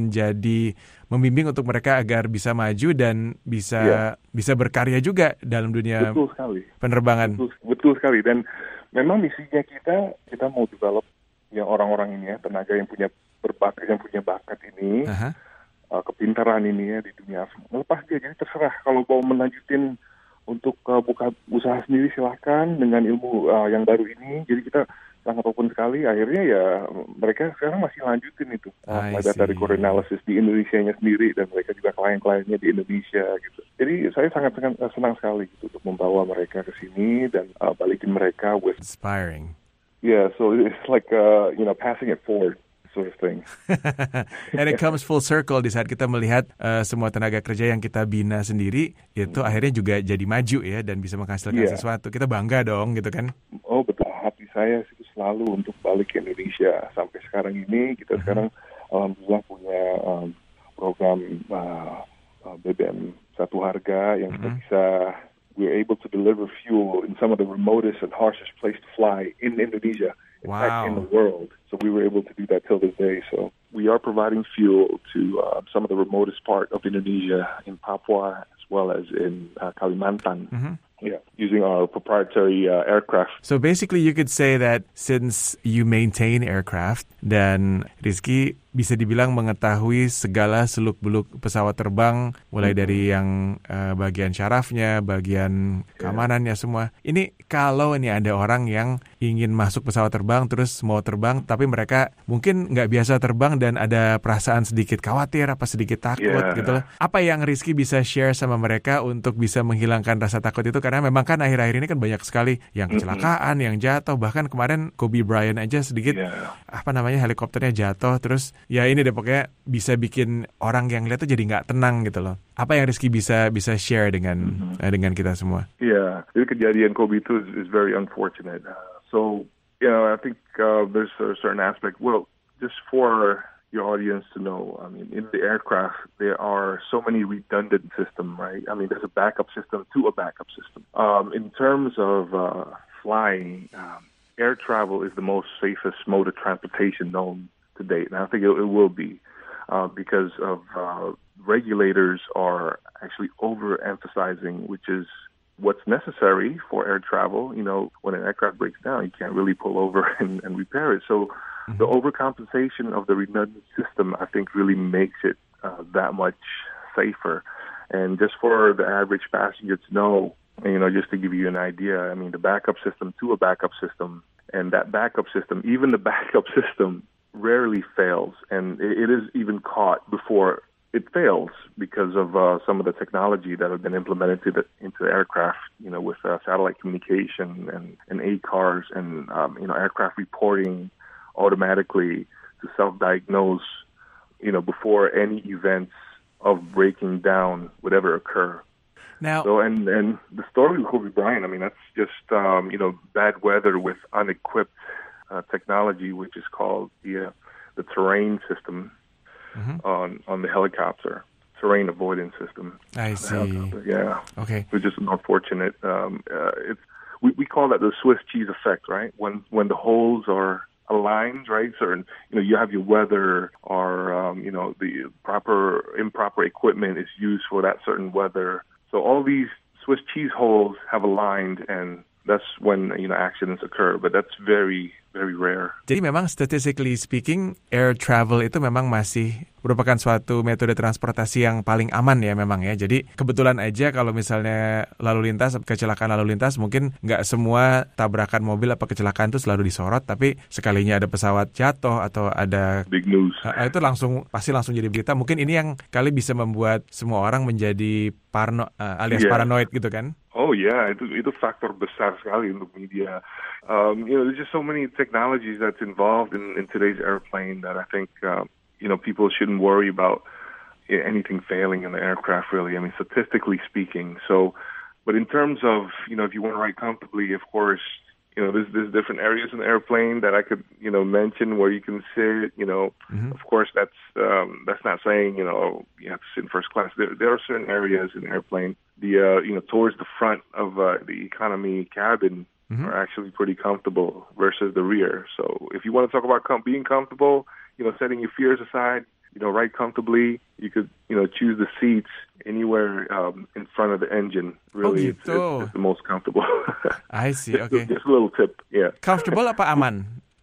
untuk mereka agar bisa maju dan bisa berkarya juga dalam dunia penerbangan. Betul sekali. Dan memang misinya kita mau develop orang-orang ini tenaga yang punya bakat ini, kepintaran ini di dunia. Melepas dia, jadi terserah kalau mau melanjutin untuk buka usaha sendiri silahkan dengan ilmu yang baru ini. Jadi kita sangat open sekali. Akhirnya mereka sekarang masih lanjutin itu data record analysis di Indonesianya sendiri dan mereka juga klien-kliennya di Indonesia gitu. Jadi saya sangat senang sekali gitu untuk membawa mereka ke sini dan balikin mereka with inspiring. Yeah, so it's like passing it forward. Sort of thing. And it comes full circle di saat kita melihat semua tenaga kerja yang kita bina sendiri itu akhirnya juga jadi maju ya dan bisa menghasilkan sesuatu. Kita bangga dong gitu kan. Oh betul, hati saya itu selalu untuk balik ke Indonesia. Sampai sekarang ini kita sekarang alhamdulillah punya program BBM satu harga yang kita bisa we're able to deliver fuel in some of the remotest and harshest place to fly in Indonesia. In fact, in the world. So we were able to do that till this day. So we are providing fuel to some of the remotest part of Indonesia in Papua as well as in Kalimantan. Yeah, using our proprietary aircraft. So basically you could say that since you maintain aircraft dan Rizky bisa dibilang mengetahui segala seluk-beluk pesawat terbang mulai dari yang bagian syarafnya, bagian keamanannya semua. Ini kalau ini ada orang yang ingin masuk pesawat terbang terus mau terbang tapi mereka mungkin nggak biasa terbang dan ada perasaan sedikit khawatir apa sedikit takut gitu loh. Apa yang Rizky bisa share sama mereka untuk bisa menghilangkan rasa takut itu? Karena memang kan akhir-akhir ini kan banyak sekali yang kecelakaan, yang jatuh. Bahkan kemarin Kobe Bryant aja sedikit helikopternya jatuh. Terus ya ini deh pokoknya bisa bikin orang yang lihat tuh jadi nggak tenang gitu loh. Apa yang Rizky bisa share dengan kita semua? Yeah, jadi kejadian Kobe itu is very unfortunate. So I think there's a certain aspect. Well, just for your audience to know, I mean, in the aircraft, there are so many redundant systems, right? I mean, there's a backup system to a backup system. In terms of flying, air travel is the most safest mode of transportation known to date. And I think it will be because of regulators are actually overemphasizing, which is what's necessary for air travel. You know, when an aircraft breaks down, you can't really pull over and repair it. So the overcompensation of the redundant system, I think, really makes it that much safer. And just for the average passenger to know, you know, just to give you an idea, I mean, the backup system to a backup system, and that backup system, even the backup system, rarely fails, and it is even caught before it fails because of some of the technology that have been implemented into aircraft, you know, with satellite communication and ACARs and, you know, aircraft reporting automatically to self-diagnose, you know, before any events of breaking down would ever occur. Now, so and the story with Kobe Bryant, I mean, that's just you know, bad weather with unequipped technology, which is called the terrain system on the helicopter, terrain avoidance system. I see. Yeah. Okay. Which is unfortunate. We call that the Swiss cheese effect, right? When the holes are aligned, right? Certain, you know, you have your weather or you know, the improper equipment is used for that certain weather. So all these Swiss cheese holes have aligned, and that's when, you know, accidents occur. But that's very, very rare. Jadi memang statistically speaking, air travel itu memang masih merupakan suatu metode transportasi yang paling aman ya memang ya. Jadi kebetulan aja kalau misalnya kecelakaan lalu lintas, mungkin nggak semua tabrakan mobil apa kecelakaan itu selalu disorot, tapi sekalinya ada pesawat jatuh atau ada big news, itu pasti langsung jadi berita. Mungkin ini yang kali bisa membuat semua orang menjadi alias paranoid gitu kan? Oh yeah, itu faktor besar sekali untuk media. You know, there's just so many technologies that's involved in today's airplane that I think you know, people shouldn't worry about anything failing in the aircraft, really. I mean, statistically speaking. So, but in terms of, you know, if you want to ride comfortably, of course, you know, there's different areas in the airplane that I could, you know, mention where you can sit. You know, of course, that's not saying, you know, you have to sit in first class. There are certain areas in the airplane, you know, towards the front of the economy cabin are actually pretty comfortable versus the rear. So, if you want to talk about being comfortable, you know, setting your fears aside, you know, ride comfortably. You could, you know, choose the seats anywhere in front of the engine. Really, it's the most comfortable. I see. Okay. Just a little tip. Yeah. Comfortable apa aman?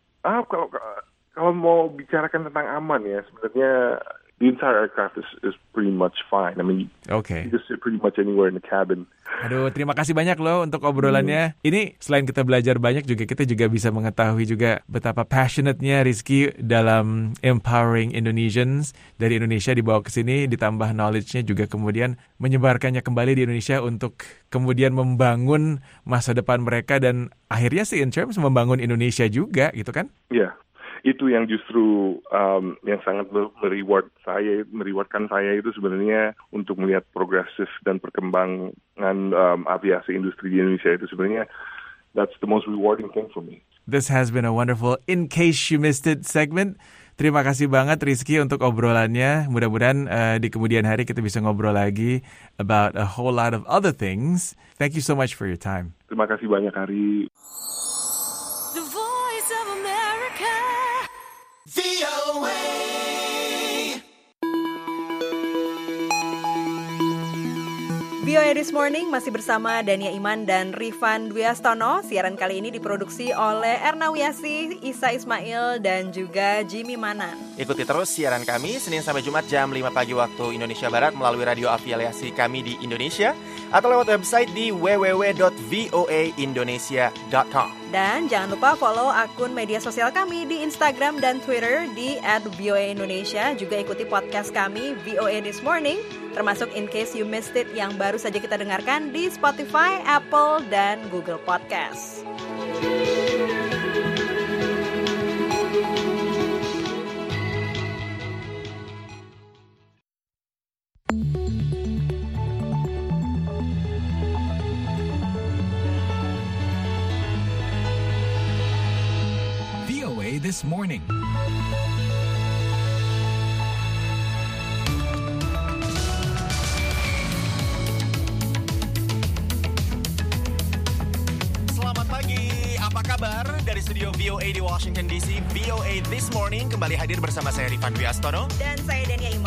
Kalau mau bicarakan tentang aman ya, sebenarnya the entire aircraft is pretty much fine. I mean, you can sit pretty much anywhere in the cabin. Aduh, terima kasih banyak loh untuk obrolannya. Ini selain kita belajar banyak kita juga bisa mengetahui juga betapa passionate-nya Rizky dalam empowering Indonesians. Dari Indonesia dibawa ke sini, ditambah knowledge-nya juga kemudian menyebarkannya kembali di Indonesia untuk kemudian membangun masa depan mereka dan akhirnya sih in terms membangun Indonesia juga gitu kan? Iya. Itu yang justru yang sangat merewardkan saya itu sebenarnya untuk melihat progresif dan perkembangan aviasi industri di Indonesia itu sebenarnya that's the most rewarding thing for me. This has been a wonderful In Case You Missed It segment. Terima kasih banget Rizky untuk obrolannya. Mudah-mudahan di kemudian hari kita bisa ngobrol lagi about a whole lot of other things. Thank you so much for your time. Terima kasih banyak, Hari. The Voice of America. VOA. VOA This Morning masih bersama Dania Iman dan Rifan Dwiastono. Siaran kali ini diproduksi oleh Erna Wiasi, Isa Ismail, dan juga Jimmy Manan. Ikuti terus siaran kami Senin sampai Jumat jam 5 pagi waktu Indonesia Barat melalui radio afiliasi kami di Indonesia atau lewat website di www.voaindonesia.com. Dan jangan lupa follow akun media sosial kami di Instagram dan Twitter di @voaindonesia. Juga ikuti podcast kami VOA This Morning, termasuk In Case You Missed It yang baru saja kita dengarkan di Spotify, Apple, dan Google Podcast. VOA This Morning. Selamat pagi, apa kabar? Dari studio VOA di Washington DC, VOA This Morning kembali hadir bersama saya Rifan Dwiastono dan saya Dania Iman.